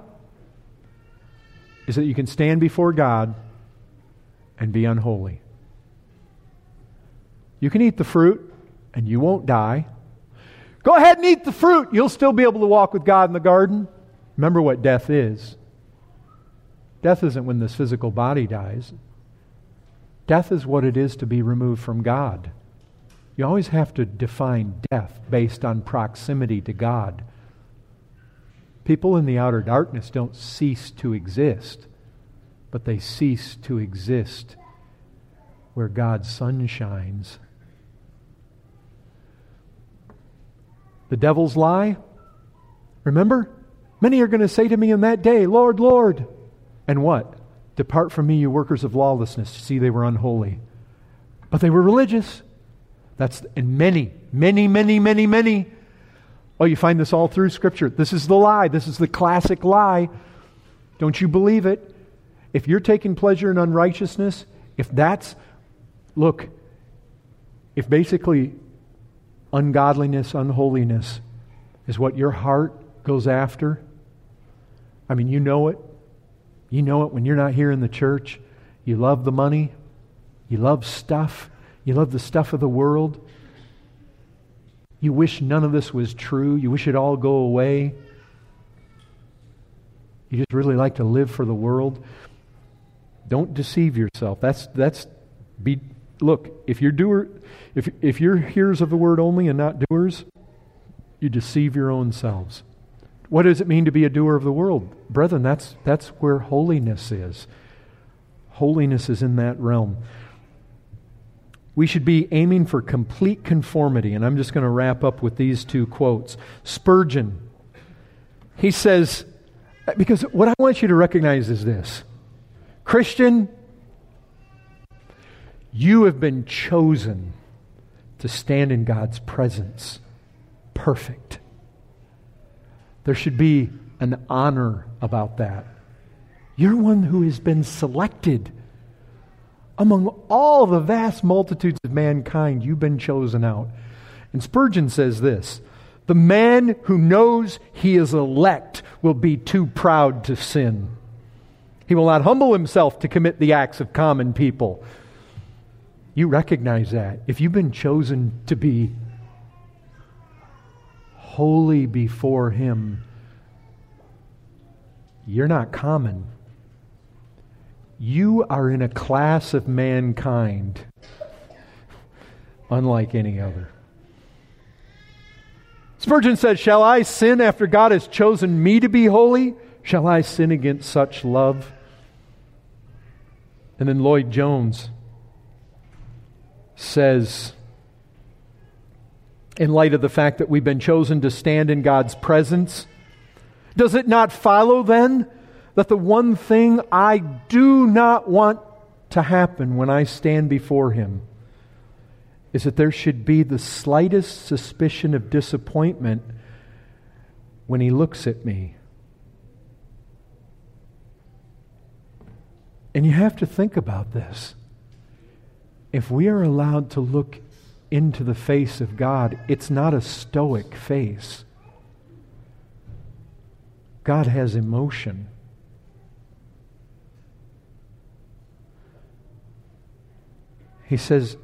is that you can stand before God and be unholy. You can eat the fruit and you won't die. Go ahead and eat the fruit. You'll still be able to walk with God in the garden. Remember what death is. Death isn't when this physical body dies. Death is what it is to be removed from God. You always have to define death based on proximity to God. People in the outer darkness don't cease to exist, but they cease to exist where God's sun shines. The devil's lie, remember? Many are going to say to me in that day, Lord, Lord. And what? Depart from me, you workers of lawlessness. See, they were unholy. But they were religious. That's in many. Oh, you find this all through Scripture. This is the lie. This is the classic lie. Don't you believe it? If you're taking pleasure in unrighteousness, if basically ungodliness, unholiness is what your heart goes after, I mean, you know it. You know it when you're not here in the church. You love the money. You love stuff. You love the stuff of the world. You wish none of this was true. You wish it all go away. You just really like to live for the world. Don't deceive yourself. Look, if you're hearers of the word only and not doers, you deceive your own selves. What does it mean to be a doer of the world? Brethren, that's where holiness is. Holiness is in that realm. We should be aiming for complete conformity, and I'm just going to wrap up with these two quotes. Spurgeon, he says, because what I want you to recognize is this. Christian, you have been chosen to stand in God's presence perfect. There should be an honor about that. You're one who has been selected. Among all the vast multitudes of mankind, you've been chosen out. And Spurgeon says this, the man who knows he is elect will be too proud to sin. He will not humble himself to commit the acts of common people. You recognize that. If you've been chosen to be holy before Him, you're not common. You are in a class of mankind unlike any other. Spurgeon said, "Shall I sin after God has chosen me to be holy? Shall I sin against such love?" And then Lloyd Jones says, in light of the fact that we've been chosen to stand in God's presence, does it not follow then that the one thing I do not want to happen when I stand before Him is that there should be the slightest suspicion of disappointment when He looks at me? And you have to think about this. If we are allowed to look into the face of God, it's not a stoic face. God has emotion. He says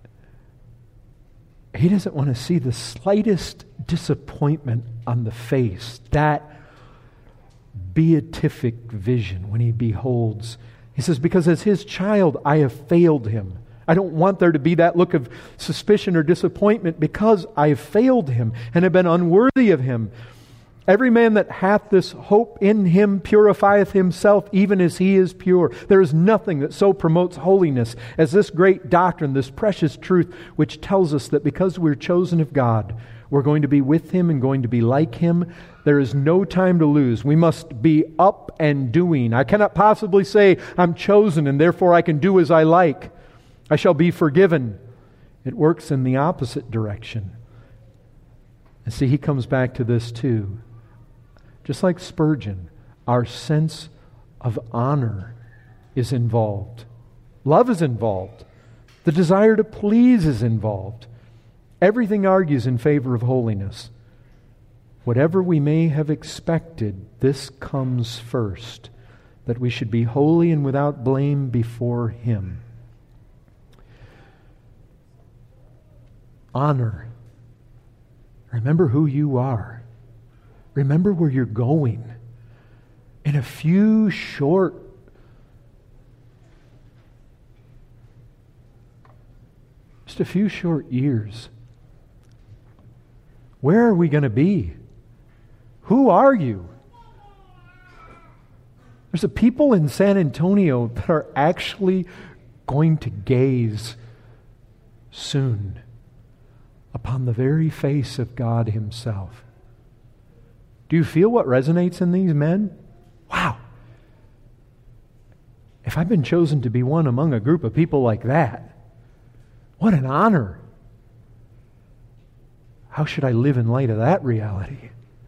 He doesn't want to see the slightest disappointment on the face, that beatific vision when He beholds. He says, because as His child, I have failed Him. I don't want there to be that look of suspicion or disappointment because I have failed Him and have been unworthy of Him. Every man that hath this hope in Him purifieth himself even as He is pure. There is nothing that so promotes holiness as this great doctrine, this precious truth, which tells us that because we're chosen of God, we're going to be with Him and going to be like Him. There is no time to lose. We must be up and doing. I cannot possibly say, I'm chosen and therefore I can do as I like. I shall be forgiven. It works in the opposite direction. And see, he comes back to this too. Just like Spurgeon, our sense of honor is involved. Love is involved. The desire to please is involved. Everything argues in favor of holiness. Whatever we may have expected, this comes first, that we should be holy and without blame before Him. Honor. Remember who you are. Remember where you're going. In a few short years, where are we going to be? Who are you? There's a people in San Antonio that are actually going to gaze soon upon the very face of God Himself. Do you feel what resonates in these men? Wow. If I've been chosen to be one among a group of people like that, what an honor. How should I live in light of that reality?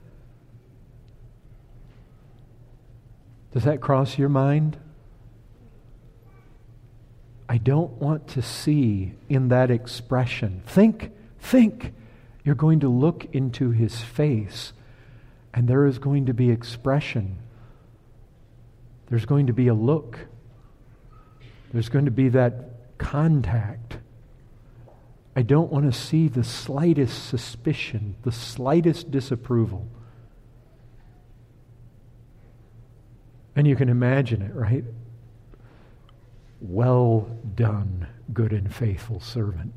Does that cross your mind? I don't want to see in that expression. Think. You're going to look into His face, and there is going to be expression. There's going to be a look. There's going to be that contact. I don't want to see the slightest suspicion, the slightest disapproval. And you can imagine it, right? Well done, good and faithful servant.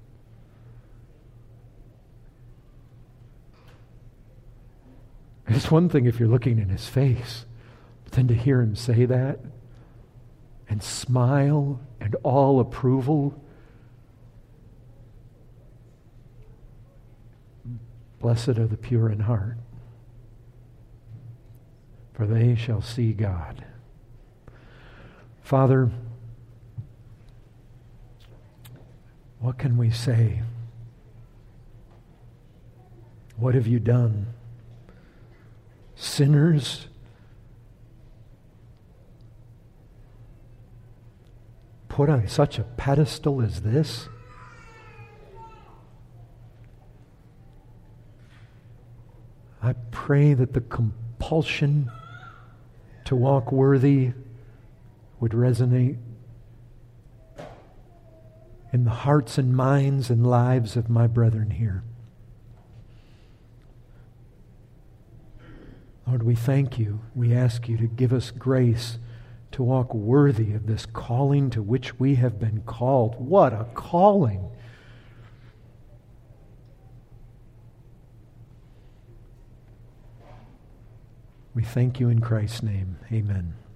It's one thing if you're looking in His face, but then to hear Him say that and smile and all approval. Blessed are the pure in heart, for they shall see God. Father, what can we say? What have you done? Sinners put on such a pedestal as this? I pray that the compulsion to walk worthy would resonate in the hearts and minds and lives of my brethren here. Lord, we thank you. We ask you to give us grace to walk worthy of this calling to which we have been called. What a calling! We thank you in Christ's name. Amen.